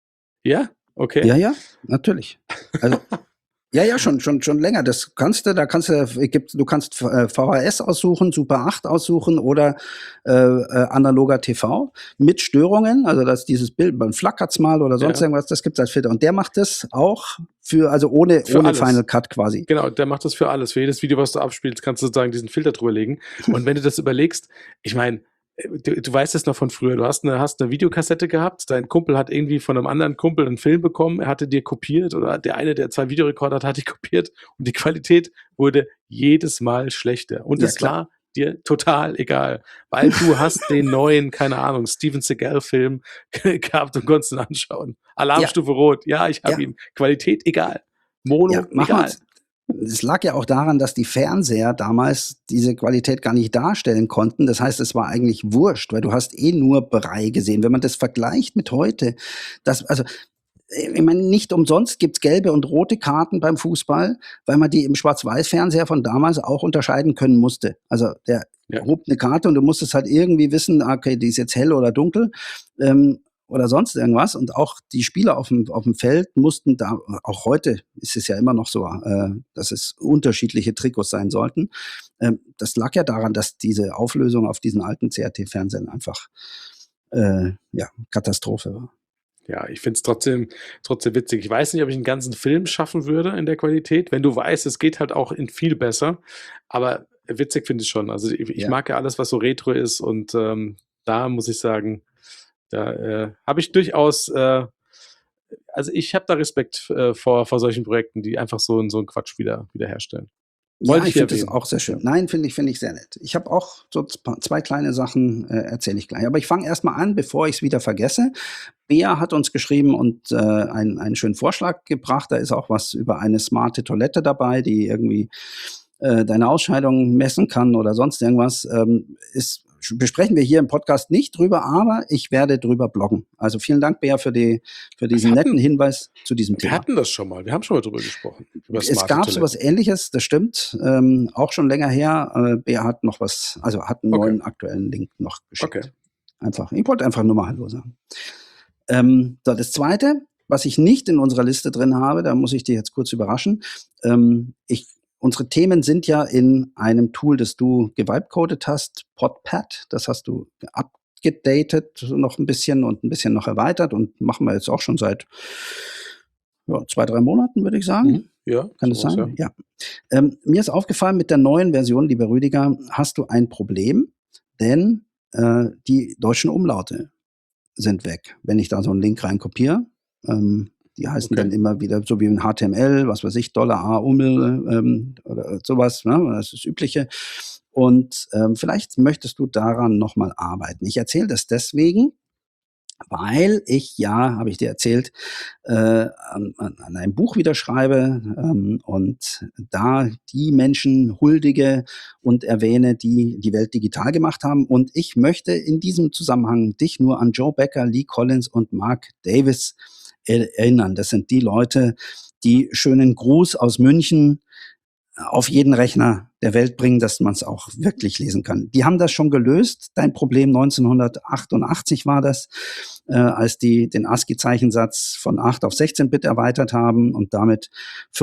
Ja? Okay. Ja, ja, natürlich. Also, ja, ja, schon, schon, schon länger. Das kannst du, da kannst du, gibt, du kannst äh, V H S aussuchen, Super acht aussuchen oder äh, äh, analoger T V mit Störungen. Also, dass dieses Bild, man flackert's mal oder sonst Ja. irgendwas, das gibt's als Filter. Und der macht das auch für, also ohne, Für ohne alles. Final Cut quasi. Genau, der macht das für alles. Für jedes Video, was du abspielst, kannst du sozusagen diesen Filter drüber legen. Und wenn du das überlegst, ich meine, du, du weißt es noch von früher, du hast eine, hast eine Videokassette gehabt, dein Kumpel hat irgendwie von einem anderen Kumpel einen Film bekommen, er hatte dir kopiert oder der eine, der zwei Videorekorder hat, hat dich kopiert und die Qualität wurde jedes Mal schlechter. Und Ja, das war dir total egal, weil du hast den neuen, keine Ahnung, Steven Seagal-Film gehabt und konntest ihn anschauen. Alarmstufe Rot, ja, ich habe Ja. ihn. Qualität egal. Mono, Ja, mach egal. mal. Es lag ja auch daran, dass die Fernseher damals diese Qualität gar nicht darstellen konnten. Das heißt, es war eigentlich wurscht, weil du hast eh nur Brei gesehen. Wenn man das vergleicht mit heute, das, also, ich meine, nicht umsonst gibt's gelbe und rote Karten beim Fußball, weil man die im Schwarz-Weiß-Fernseher von damals auch unterscheiden können musste. Also der Ja. hob eine Karte und du musstest halt irgendwie wissen, okay, die ist jetzt hell oder dunkel. Ähm, oder sonst irgendwas. Und auch die Spieler auf dem, auf dem Feld mussten da, auch heute ist es ja immer noch so, äh, dass es unterschiedliche Trikots sein sollten. Ähm, das lag ja daran, dass diese Auflösung auf diesen alten C R T-Fernsehern einfach äh, ja, Katastrophe war. Ja, ich finde es trotzdem, trotzdem witzig. Ich weiß nicht, ob ich einen ganzen Film schaffen würde in der Qualität, wenn du weißt, es geht halt auch in viel besser. Aber witzig finde ich schon. Also ich, ich Ja. mag ja alles, was so retro ist. Und ähm, da muss ich sagen, da äh, habe ich durchaus, äh, also ich habe da Respekt äh, vor, vor solchen Projekten, die einfach so, so einen Quatsch wieder, wiederherstellen. Ja, Wollte ich ich hier finde das erwähnen. auch sehr schön. Nein, finde ich finde ich sehr nett. Ich habe auch so zpa zwei kleine Sachen, äh, erzähle ich gleich. Aber ich fange erst mal an, bevor ich es wieder vergesse. Bea hat uns geschrieben und, äh, einen einen schönen Vorschlag gebracht. Da ist auch was über eine smarte Toilette dabei, die irgendwie, äh, deine Ausscheidungen messen kann oder sonst irgendwas. Ähm, ist besprechen wir hier im Podcast nicht drüber, aber ich werde drüber bloggen. Also, vielen Dank, Bea, für die für Wir diesen netten hatten Hinweis zu diesem wir Thema. hatten das schon mal. Wir haben schon mal drüber gesprochen, über Es smarte gab so was Toiletten. Ähnliches, das stimmt, ähm, auch schon länger her. Äh, Bea hat noch was also, hat 'n Okay. neuen aktuellen Link noch Okay. geschickt. Einfach ich wollte einfach nur mal hallo sagen. Ähm, so, das Zweite, was ich nicht in unserer Liste drin habe, da muss ich dich jetzt kurz überraschen. Ähm, ich unsere Themen sind ja in einem Tool, das du gewibecoded hast, Podpad. Das hast du abgedatet noch 'n bisschen und 'n bisschen noch erweitert und machen wir jetzt auch schon seit, ja, zwei, drei Monaten, würde ich sagen. Mhm. Ja, Kann das so was, sein? ja. Ja. Ähm, mir ist aufgefallen, mit der neuen Version, lieber Rüdiger, hast du ein Problem, denn, äh, die deutschen Umlaute sind weg. Wenn ich da so 'n Link reinkopiere, ähm, die heißen dann Okay. immer wieder so wie in H T M L, was weiß ich, Dollar A Uml, ähm, oder so was, ne? Das ist das Übliche. Und, ähm, vielleicht möchtest du daran noch mal arbeiten. Ich erzähle das deswegen, weil ich ja, habe ich dir erzählt, äh, an an an einem Buch wieder schreibe, ähm, und da die Menschen huldige und erwähne, die die Welt digital gemacht haben. Und ich möchte in diesem Zusammenhang dich nur an Joe Becker, Lee Collins und Mark Davis er erinnern. Das sind die Leute, die schönen Gruß aus München auf jeden Rechner der Welt bringen, dass man's auch wirklich lesen kann. Die haben das schon gelöst. Dein Problem neunzehnhundertachtundachtzig war das, äh, als die den ASCII-Zeichensatz von acht auf sechzehn Bit erweitert haben und damit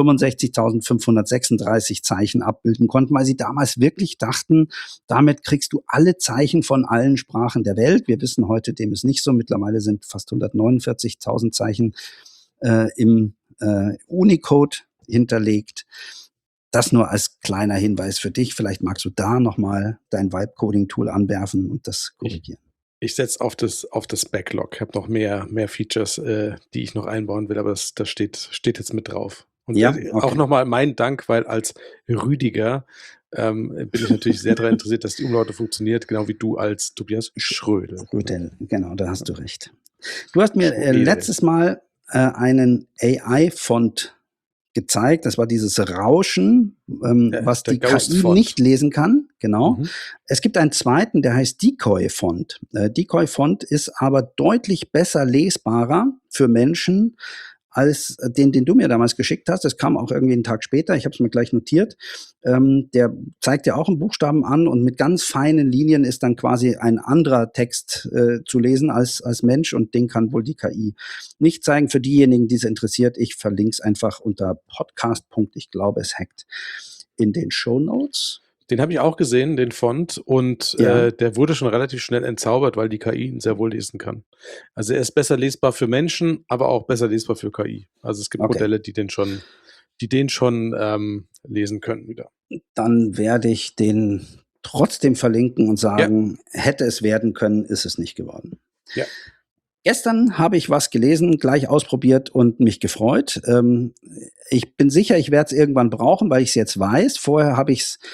fünfundsechzigtausendfünfhundertsechsunddreißig Zeichen abbilden konnten, weil sie damals wirklich dachten, damit kriegst du alle Zeichen von allen Sprachen der Welt. Wir wissen heute, dem ist nicht so. Mittlerweile sind fast hundertneunundvierzigtausend Zeichen, äh, im, äh, Unicode hinterlegt. Das nur als kleiner Hinweis für dich. Vielleicht magst du da noch mal dein Vibe-Coding-Tool anwerfen und das Ich korrigieren. ich setze auf das auf das Backlog. Ich habe noch mehr mehr Features, äh, die ich noch einbauen will, aber das das steht steht jetzt mit drauf. Und, Ja, äh, auch okay. noch mal mein Dank, weil als Rüdiger, ähm, bin ich natürlich sehr daran interessiert, dass die Umlaute funktioniert, genau wie du als Tobias Schrödel, ne? Rödel, genau, da hast du recht. Du hast mir, äh, Schrödel. letztes Mal, äh, einen A I-Font gezeigt. Das war dieses Rauschen, ähm, Ja, was der die K I Ghost-Font. nicht lesen kann, genau. Mhm. Es gibt einen zweiten, der heißt Decoy-Font. Äh, Decoy-Font ist aber deutlich besser lesbarer für Menschen als den, den du mir damals geschickt hast. Das kam auch irgendwie 'n Tag später. Ich habe es mir gleich notiert. Ähm, der zeigt ja auch 'n Buchstaben an und mit ganz feinen Linien ist dann quasi ein anderer Text, äh, zu lesen als als Mensch und den kann wohl die K I nicht zeigen. Für diejenigen, die's interessiert, ich verlinke es einfach unter podcast. Ich glaube, es hackt in den Shownotes. Den habe ich auch gesehen, den Font, und, Ja. äh, der wurde schon relativ schnell entzaubert, weil die K I ihn sehr wohl lesen kann. Also, er ist besser lesbar für Menschen, aber auch besser lesbar für K I. Also, es gibt Okay. Modelle, die den schon die den schon, ähm, lesen können wieder. Dann werde ich den trotzdem verlinken und Ja. sagen, hätte es werden können, ist es nicht geworden. Ja. Gestern habe ich was gelesen, gleich ausprobiert und mich gefreut. Ähm, ich bin sicher, ich werde es irgendwann brauchen, weil ich es jetzt weiß. Vorher habe ich es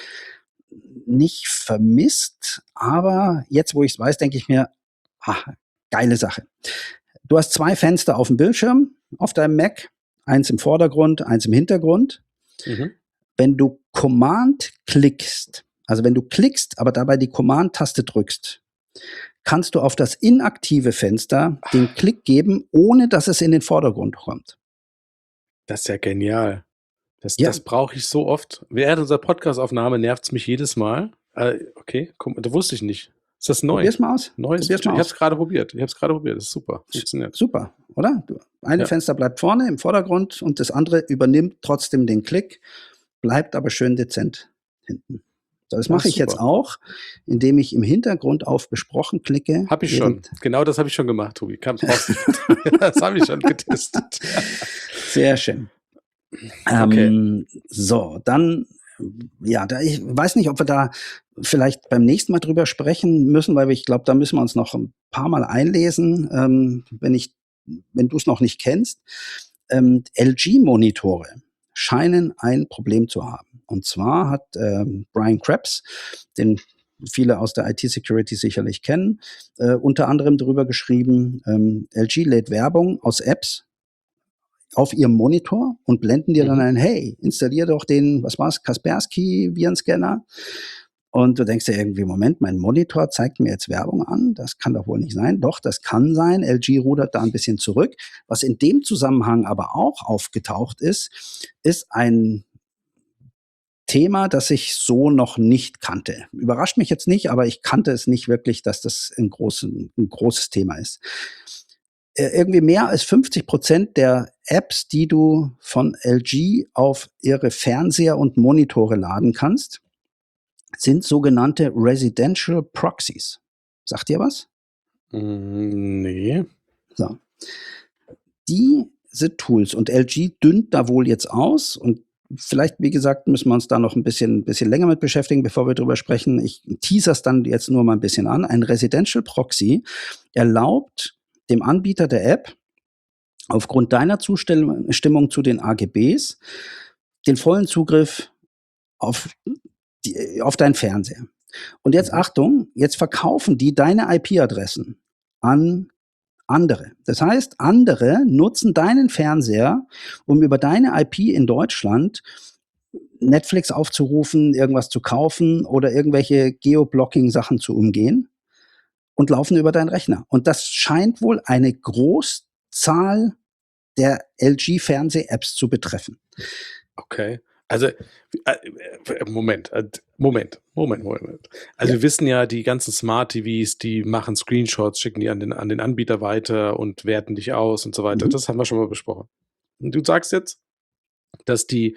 nicht vermisst, aber jetzt, wo ich es weiß, denke ich mir: „Ah, geile Sache." Du hast zwei Fenster aufm Bildschirm auf deinem Mac, eins im Vordergrund, eins im Hintergrund. Mhm. Wenn du Command klickst, also wenn du klickst, aber dabei die Command-Taste drückst, kannst du auf das inaktive Fenster den Klick geben, ohne dass es in den Vordergrund kommt. Das ist ja genial. Das Ja. das brauche ich so oft. Während unserer Podcast-Aufnahme nervt's mich jedes Mal. Äh, okay, guck mal, das wusste ich nicht. Ist das neu? Probier's mal aus. Neues Probier's Feature. mal Ich habe es aus. grade probiert. Ich habe es grade probiert. Das ist super. Funktioniert. Super, oder? Du eine Ja. Fenster bleibt vorne im Vordergrund und das andere übernimmt trotzdem den Klick, bleibt aber schön dezent hinten. So, das Ja, mache ich jetzt super. auch, indem ich im Hintergrund auf besprochen klicke, Habe ich schon. während Genau das habe ich schon gemacht, Tobi. Kam brauchst nicht Das habe ich schon getestet. Sehr schön. Okay. Ähm, so, dann, ja, da ich weiß nicht, ob wir da vielleicht beim nächsten Mal drüber sprechen müssen, weil ich glaube, da müssen wir uns noch 'n paar Mal einlesen, ähm, wenn ich wenn du's noch nicht kennst. Ähm, L G-Monitore scheinen ein Problem zu haben. Und zwar hat ähm, Brian Krebs, den viele aus der I T-Security sicherlich kennen, äh, unter anderem darüber geschrieben, ähm, L G lädt Werbung aus Apps auf ihrem Monitor und blenden dir dann Mhm. ein, hey, installier doch den, was war's, Kaspersky-Virenscanner. Und du denkst dir irgendwie, Moment, mein Monitor zeigt mir jetzt Werbung an. Das kann doch wohl nicht sein. Doch, das kann sein. L G rudert da ein bisschen zurück. Was in dem Zusammenhang aber auch aufgetaucht ist, ist ein Thema, das ich so noch nicht kannte. Überrascht mich jetzt nicht, aber ich kannte es nicht wirklich, dass das ein, großen, ein großes Thema ist. Äh, irgendwie mehr als fünfzig Prozent der Apps, die du von L G auf ihre Fernseher und Monitore laden kannst, sind sogenannte Residential Proxies. Sagt ihr was? Mm, nee. So. Diese Tools und L G dünnt da wohl jetzt aus und vielleicht, wie gesagt, müssen wir uns da noch ein bisschen, bisschen länger mit beschäftigen, bevor wir drüber sprechen. Ich teaser es dann jetzt nur mal ein bisschen an. Ein Residential Proxy erlaubt dem Anbieter der App aufgrund deiner Zustimmung zu den A G Bs den vollen Zugriff auf, die, auf deinen Fernseher. Und jetzt Mhm. Achtung, jetzt verkaufen die deine I P-Adressen an andere. Das heißt, andere nutzen deinen Fernseher, um über deine I P in Deutschland Netflix aufzurufen, irgendwas zu kaufen oder irgendwelche Geoblocking-Sachen zu umgehen und laufen über deinen Rechner. Und das scheint wohl eine Großzahl der L G-Fernseh-Apps zu betreffen. Okay. Also, äh, äh, Moment, äh, Moment, Moment, Moment. Also Ja. wir wissen ja, die ganzen Smart T Vs, die machen Screenshots, schicken die an den, an den Anbieter weiter und werten dich aus und so weiter. Mhm. Das haben wir schon mal besprochen. Und du sagst jetzt, dass die,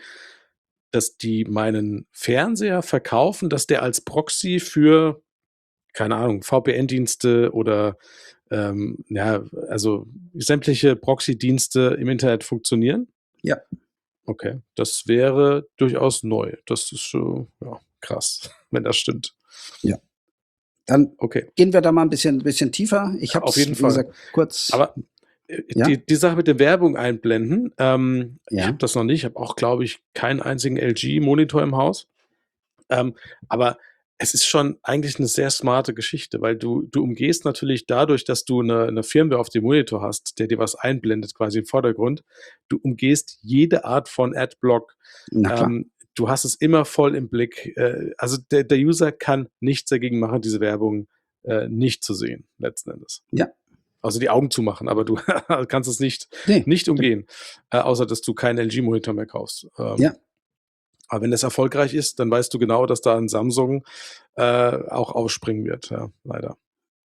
dass die meinen Fernseher verkaufen, dass der als Proxy für, keine Ahnung, V P N-Dienste oder ähm, ja, also sämtliche Proxy-Dienste im Internet funktionieren? Ja. Okay, das wäre durchaus neu. Das ist so, ja, krass, wenn das stimmt. Ja. Dann Okay, gehen wir da mal ein bisschen, bisschen tiefer. Ich habe auf es, jeden wie Fall. gesagt, kurz. Aber äh, Ja? die, die Sache mit der Werbung einblenden, ähm, ich Ja. habe das noch nicht. Ich habe auch, glaube ich, keinen einzigen L G-Monitor im Haus. Ähm, aber es ist schon eigentlich eine sehr smarte Geschichte, weil du, du umgehst natürlich dadurch, dass du eine, eine Firmware auf dem Monitor hast, der dir was einblendet, quasi im Vordergrund. Du umgehst jede Art von Adblock. Na klar. Ähm, du hast es immer voll im Blick. Äh, also der, der User kann nichts dagegen machen, diese Werbung äh, nicht zu sehen, letzten Endes. Ja. Also die Augen zu machen, aber du kannst es nicht, Nee. nicht umgehen, äh, außer dass du keinen L G-Monitor mehr kaufst. Ähm, Ja. aber wenn das erfolgreich ist, dann weißt du genau, dass da ein Samsung äh, auch aufspringen wird, ja, leider.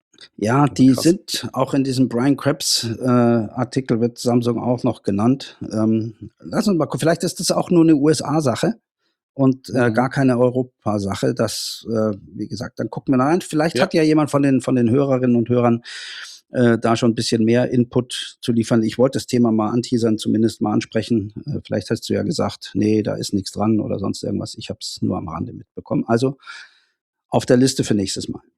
Ja, Aber die krass. sind auch in diesem Brian Krebs äh, Artikel wird Samsung auch noch genannt. Ähm, lass uns mal gucken, vielleicht ist das auch nur eine U S A-Sache und äh, Mhm. gar keine Europa-Sache. Das, äh, wie gesagt, dann gucken wir da rein. Vielleicht Ja. hat ja jemand von den, von den Hörerinnen und Hörern äh, da schon ein bisschen mehr Input zu liefern. Ich wollte das Thema mal anteasern, zumindest mal ansprechen. Äh, vielleicht hast du ja gesagt, nee, da ist nichts dran oder sonst irgendwas. Ich habe es nur am Rande mitbekommen. Also auf der Liste für nächstes Mal.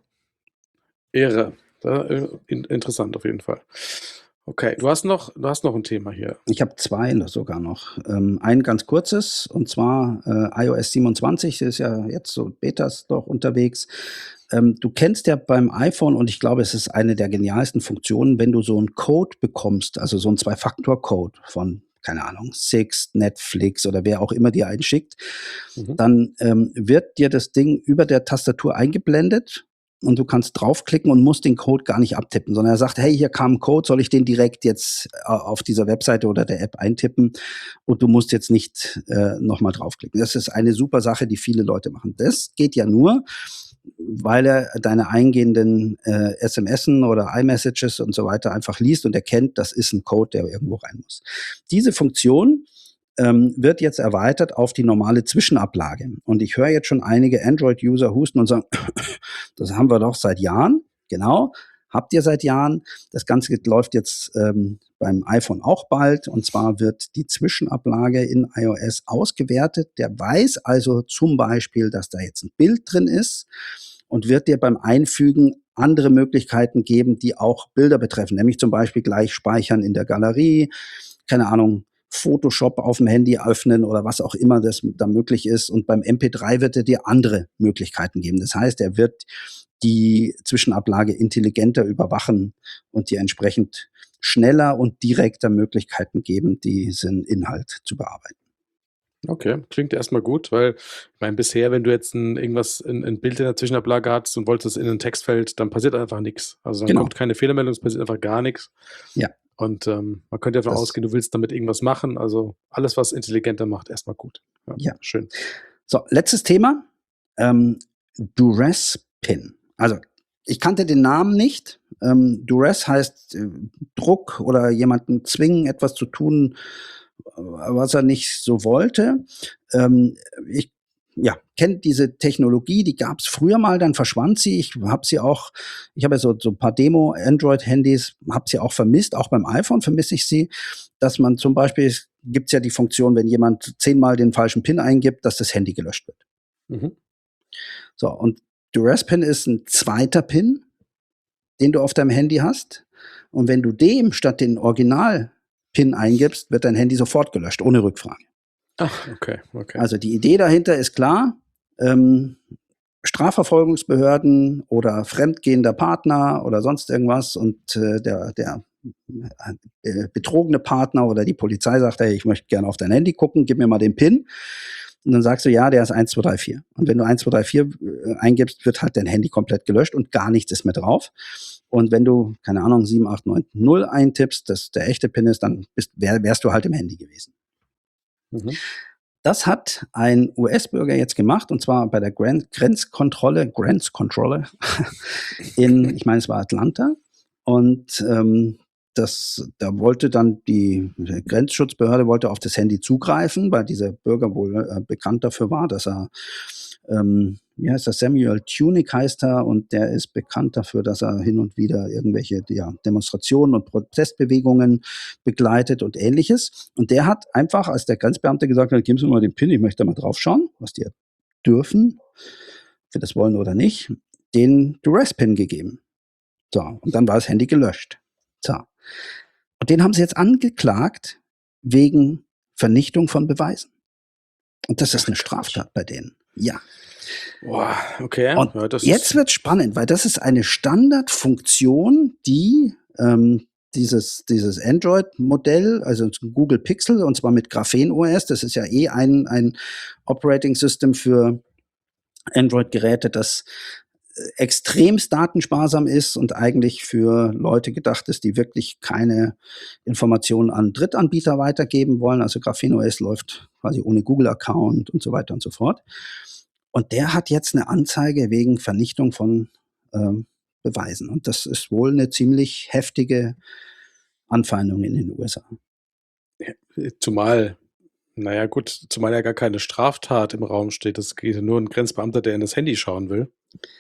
Ehre. Da, äh, in, interessant auf jeden Fall. Okay, du hast noch, du hast noch ein Thema hier. Ich habe zwei sogar noch. Ähm, ein ganz kurzes, und zwar äh, i O S siebenundzwanzig, ist ja jetzt so Betas doch unterwegs. Ähm, du kennst ja beim iPhone, und ich glaube, es ist eine der genialsten Funktionen, wenn du so einen Code bekommst, also so einen Zwei-Faktor-Code von, keine Ahnung, Sixt, Netflix oder wer auch immer dir einen schickt, Mhm. dann ähm, wird dir das Ding über der Tastatur eingeblendet und du kannst draufklicken und musst den Code gar nicht abtippen, sondern er sagt, hey, hier kam ein Code, soll ich den direkt jetzt äh, auf dieser Webseite oder der App eintippen und du musst jetzt nicht äh, nochmal draufklicken. Das ist eine super Sache, die viele Leute machen. Das geht ja nur, weil er deine eingehenden äh, S M S oder iMessages und so weiter einfach liest und erkennt, das ist ein Code, der irgendwo rein muss. Diese Funktion ähm, wird jetzt erweitert auf die normale Zwischenablage. Und ich höre jetzt schon einige Android-User husten und sagen, das haben wir doch seit Jahren. Genau, habt ihr seit Jahren. Das Ganze läuft jetzt ähm, beim iPhone auch bald. Und zwar wird die Zwischenablage in iOS ausgewertet. Der weiß also zum Beispiel, dass da jetzt ein Bild drin ist und wird dir beim Einfügen andere Möglichkeiten geben, die auch Bilder betreffen. Nämlich zum Beispiel gleich speichern in der Galerie, keine Ahnung, Photoshop auf dem Handy öffnen oder was auch immer das da möglich ist. Und beim M P drei wird er dir andere Möglichkeiten geben. Das heißt, er wird die Zwischenablage intelligenter überwachen und dir entsprechend schneller und direkter Möglichkeiten geben, diesen Inhalt zu bearbeiten. Okay, klingt erstmal gut, weil ich meine, bisher, wenn du jetzt 'n irgendwas 'n 'n Bild in der Zwischenablage hattest und wolltest es in 'nen Textfeld, dann passiert einfach nix. Also, dann Genau. kommt keine Fehlermeldung, es passiert einfach gar nix. Ja. Und, ähm, man könnte davon Das ausgehen, du willst damit irgendwas machen. Also, alles, was intelligenter macht, erstmal gut. Ja, Ja. schön. So, letztes Thema, ähm, Duress-Pin. Also, ich kannte den Namen nicht. Ähm, Duress heißt, äh, Druck oder jemanden zwingen, etwas zu tun, äh, was er nicht so wollte. Ähm, ich, ja, kenne diese Technologie, die gab's früher mal, dann verschwand sie. Ich habe sie auch ich habe ja so so 'n paar Demo-Android-Handys, habe sie auch vermisst. Auch beim iPhone vermisse ich sie, dass man zum Beispiel es gibt's ja die Funktion, wenn jemand zehnmal den falschen PIN eingibt, dass das Handy gelöscht wird. Mhm. So, und Duress-Pin ist 'n zweiter PIN, den du auf deinem Handy hast. Und wenn du dem statt den Original-PIN eingibst, wird dein Handy sofort gelöscht, ohne Rückfrage. Ach, okay, okay. Also, die Idee dahinter ist klar, ähm, Strafverfolgungsbehörden oder fremdgehender Partner oder sonst irgendwas und, äh, der der, äh, betrogene Partner oder die Polizei sagt: „Hey, ich möchte gerne auf dein Handy gucken, gib mir mal den PIN.“ Und dann sagst du: „Ja, der ist eins zwei drei vier.“ Und wenn du eins zwei drei vier, äh, eingibst, wird halt dein Handy komplett gelöscht und gar nichts ist mehr drauf. Und wenn du, keine Ahnung, sieben acht neun null eintippst, das der echte PIN ist, dann bist wär wärst du halt im Handy gewesen. Mhm. Das hat ein U S-Bürger jetzt gemacht, und zwar bei der Gren Grenzkontrolle Grenzkontrolle in, ich meine, es war Atlanta. Und, ähm, das da wollte dann die Grenzschutzbehörde wollte auf das Handy zugreifen, weil dieser Bürger wohl, äh, bekannt dafür war, dass er, ähm, wie heißt er, Samuel Tunick heißt er, und der ist bekannt dafür, dass er hin und wieder irgendwelche, ja, Demonstrationen und Protestbewegungen begleitet und Ähnliches. Und der hat einfach, als der Grenzbeamte gesagt hat: „Geben Sie mir mal den PIN, ich möchte da mal drauf schauen“, was die ja dürfen, ob wir das wollen oder nicht, den Duress-Pin gegeben. So, und dann war das Handy gelöscht. So. Und den haben sie jetzt angeklagt wegen Vernichtung von Beweisen. Und das ist Ach, 'ne Quatsch. Straftat bei denen. Ja. Boah, okay. Und Ja, das jetzt ist wird's spannend, weil das ist eine Standardfunktion, die, ähm, dieses dieses Android-Modell, also das Google Pixel, und zwar mit Graphen-O S, das ist ja eh ein ein Operating System für Android-Geräte, das, äh, extremst datensparsam ist und eigentlich für Leute gedacht ist, die wirklich keine Informationen an Drittanbieter weitergeben wollen. Also Graphen-O S läuft quasi ohne Google-Account und so weiter und so fort. Und der hat jetzt 'ne Anzeige wegen Vernichtung von, ähm, Beweisen. Und das ist wohl 'ne ziemlich heftige Anfeindung in den U S A. Ja, äh, zumal na ja, gut, zumal ja gar keine Straftat im Raum steht. Es geht ja nur 'n Grenzbeamter, der in das Handy schauen will.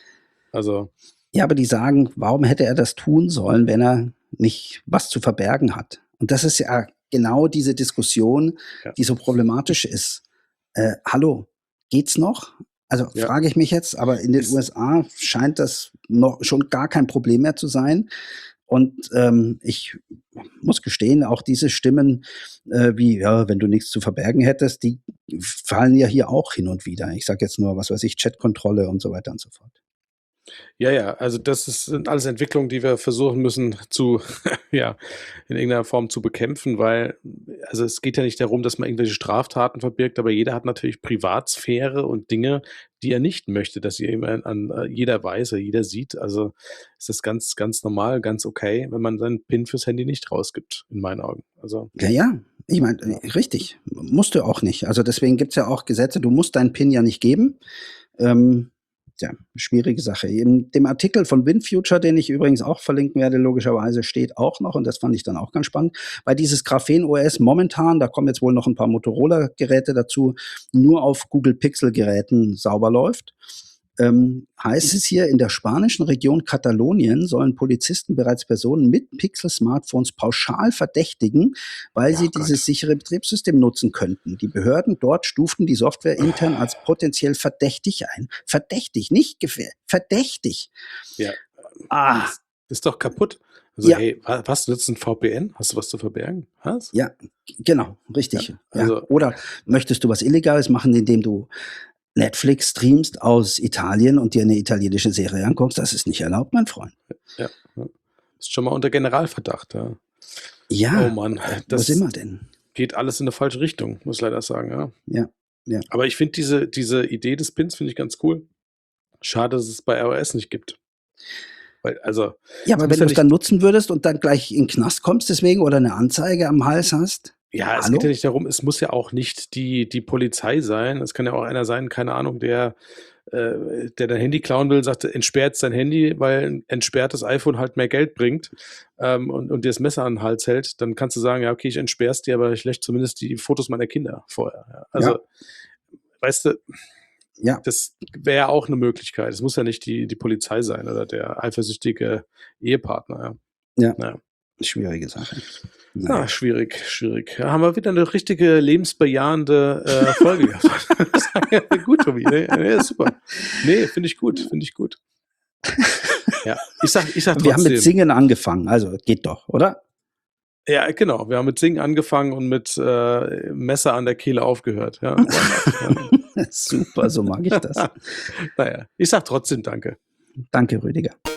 Also Ja, aber die sagen, warum hätte er das tun sollen, wenn er nicht was zu verbergen hat? Und das ist ja genau diese Diskussion, Ja. die so problematisch ist. Äh, hallo, geht's noch? Also, Ja. frage ich mich jetzt, aber in den Es U S A scheint das noch schon gar kein Problem mehr zu sein. Und, ähm, ich muss gestehen, auch diese Stimmen, äh, wie: „Ja, wenn du nix zu verbergen hättest“, die fallen ja hier auch hin und wieder. Ich sage jetzt nur, was weiß ich, Chatkontrolle und so weiter und so fort. Ja, ja, also das ist sind alles Entwicklungen, die wir versuchen müssen zu ja, in irgendeiner Form zu bekämpfen, weil also, es geht ja nicht darum, dass man irgendwelche Straftaten verbirgt, aber jeder hat natürlich Privatsphäre und Dinge, die er nicht möchte, dass ihr immer an an jeder weiß oder jeder sieht. Also, es ist ganz, ganz normal, ganz okay, wenn man seinen PIN fürs Handy nicht rausgibt, in meinen Augen. Also Ja, ja, ich meine, Ja. äh, richtig, musst du auch nicht. Also, deswegen gibt's ja auch Gesetze, du musst deinen PIN ja nicht geben. Ähm, tja, schwierige Sache. In dem Artikel von WinFuture, den ich übrigens auch verlinken werde, logischerweise, steht auch noch, und das fand ich dann auch ganz spannend, weil dieses Graphen-O S momentan, da kommen jetzt wohl noch 'n paar Motorola-Geräte dazu, nur auf Google Pixel-Geräten sauber läuft. Ähm, heißt es hier, in der spanischen Region Katalonien sollen Polizisten bereits Personen mit Pixel-Smartphones pauschal verdächtigen, weil Oh sie Gott. dieses sichere Betriebssystem nutzen könnten. Die Behörden dort stuften die Software intern als potenziell verdächtig ein. Verdächtig, nicht gefähr verdächtig. Ja, Ah. das ist doch kaputt. Also, Ja. hey, wa was, du nutzt 'n V P N? Hast du was zu verbergen? Was? Ja, genau, Ja, richtig. Ja. also Oder möchtest du was Illegales machen, indem du Netflix streamst aus Italien und dir 'ne italienische Serie anguckst? Das ist nicht erlaubt, mein Freund. Ja, ja. Bist schon mal unter Generalverdacht, ja. Oh Ja, Mann, äh, wo sind das wir denn? geht alles in 'ne falsche Richtung, muss ich leider sagen, ja. Ja, ja. Aber ich finde diese diese Idee des Pins finde ich ganz cool. Schade, dass es bei iOS nicht gibt. Weil also, Ja, es aber muss wenn ja du's dann nicht nutzen würdest und dann gleich in 'n Knast kommst deswegen oder 'ne Anzeige am Hals hast? Ja, es geht ja Hallo? nicht darum es muss ja auch nicht die die Polizei sein. Es kann ja auch einer sein, keine Ahnung, der äh, der dein Handy klauen will, sagt: „Entsperr jetzt dein Handy, weil 'n entsperrtes iPhone halt mehr Geld bringt“, ähm, und und dir das Messer an 'n Hals hält. Dann kannst du sagen: „Ja, okay, ich entsperre es dir, aber ich lösche zumindest die Fotos meiner Kinder vorher“, ja. Ja. Also, weißt du, Ja. das wäre ja auch 'ne Möglichkeit. Es muss ja nicht die die Polizei sein oder der eifersüchtige Ehepartner, ja. Ja, Ja. schwierige Sache. Na Ah, ja. schwierig, schwierig. Ja, haben wir wieder 'ne richtige lebensbejahende, äh, Folge gehabt. Ja, gut, Tobi. Ne, ne, super. Ne, finde ich gut, finde ich gut. Ja, ich sage ich sage Wir haben mit trotzdem Singen angefangen, also geht doch, oder? Ja, genau. Wir haben mit Singen angefangen und mit, äh, Messer an der Kehle aufgehört, ja. Why not, ja. Super, so mag ich das. Na ja, ich sage trotzdem Danke. Danke, Rüdiger.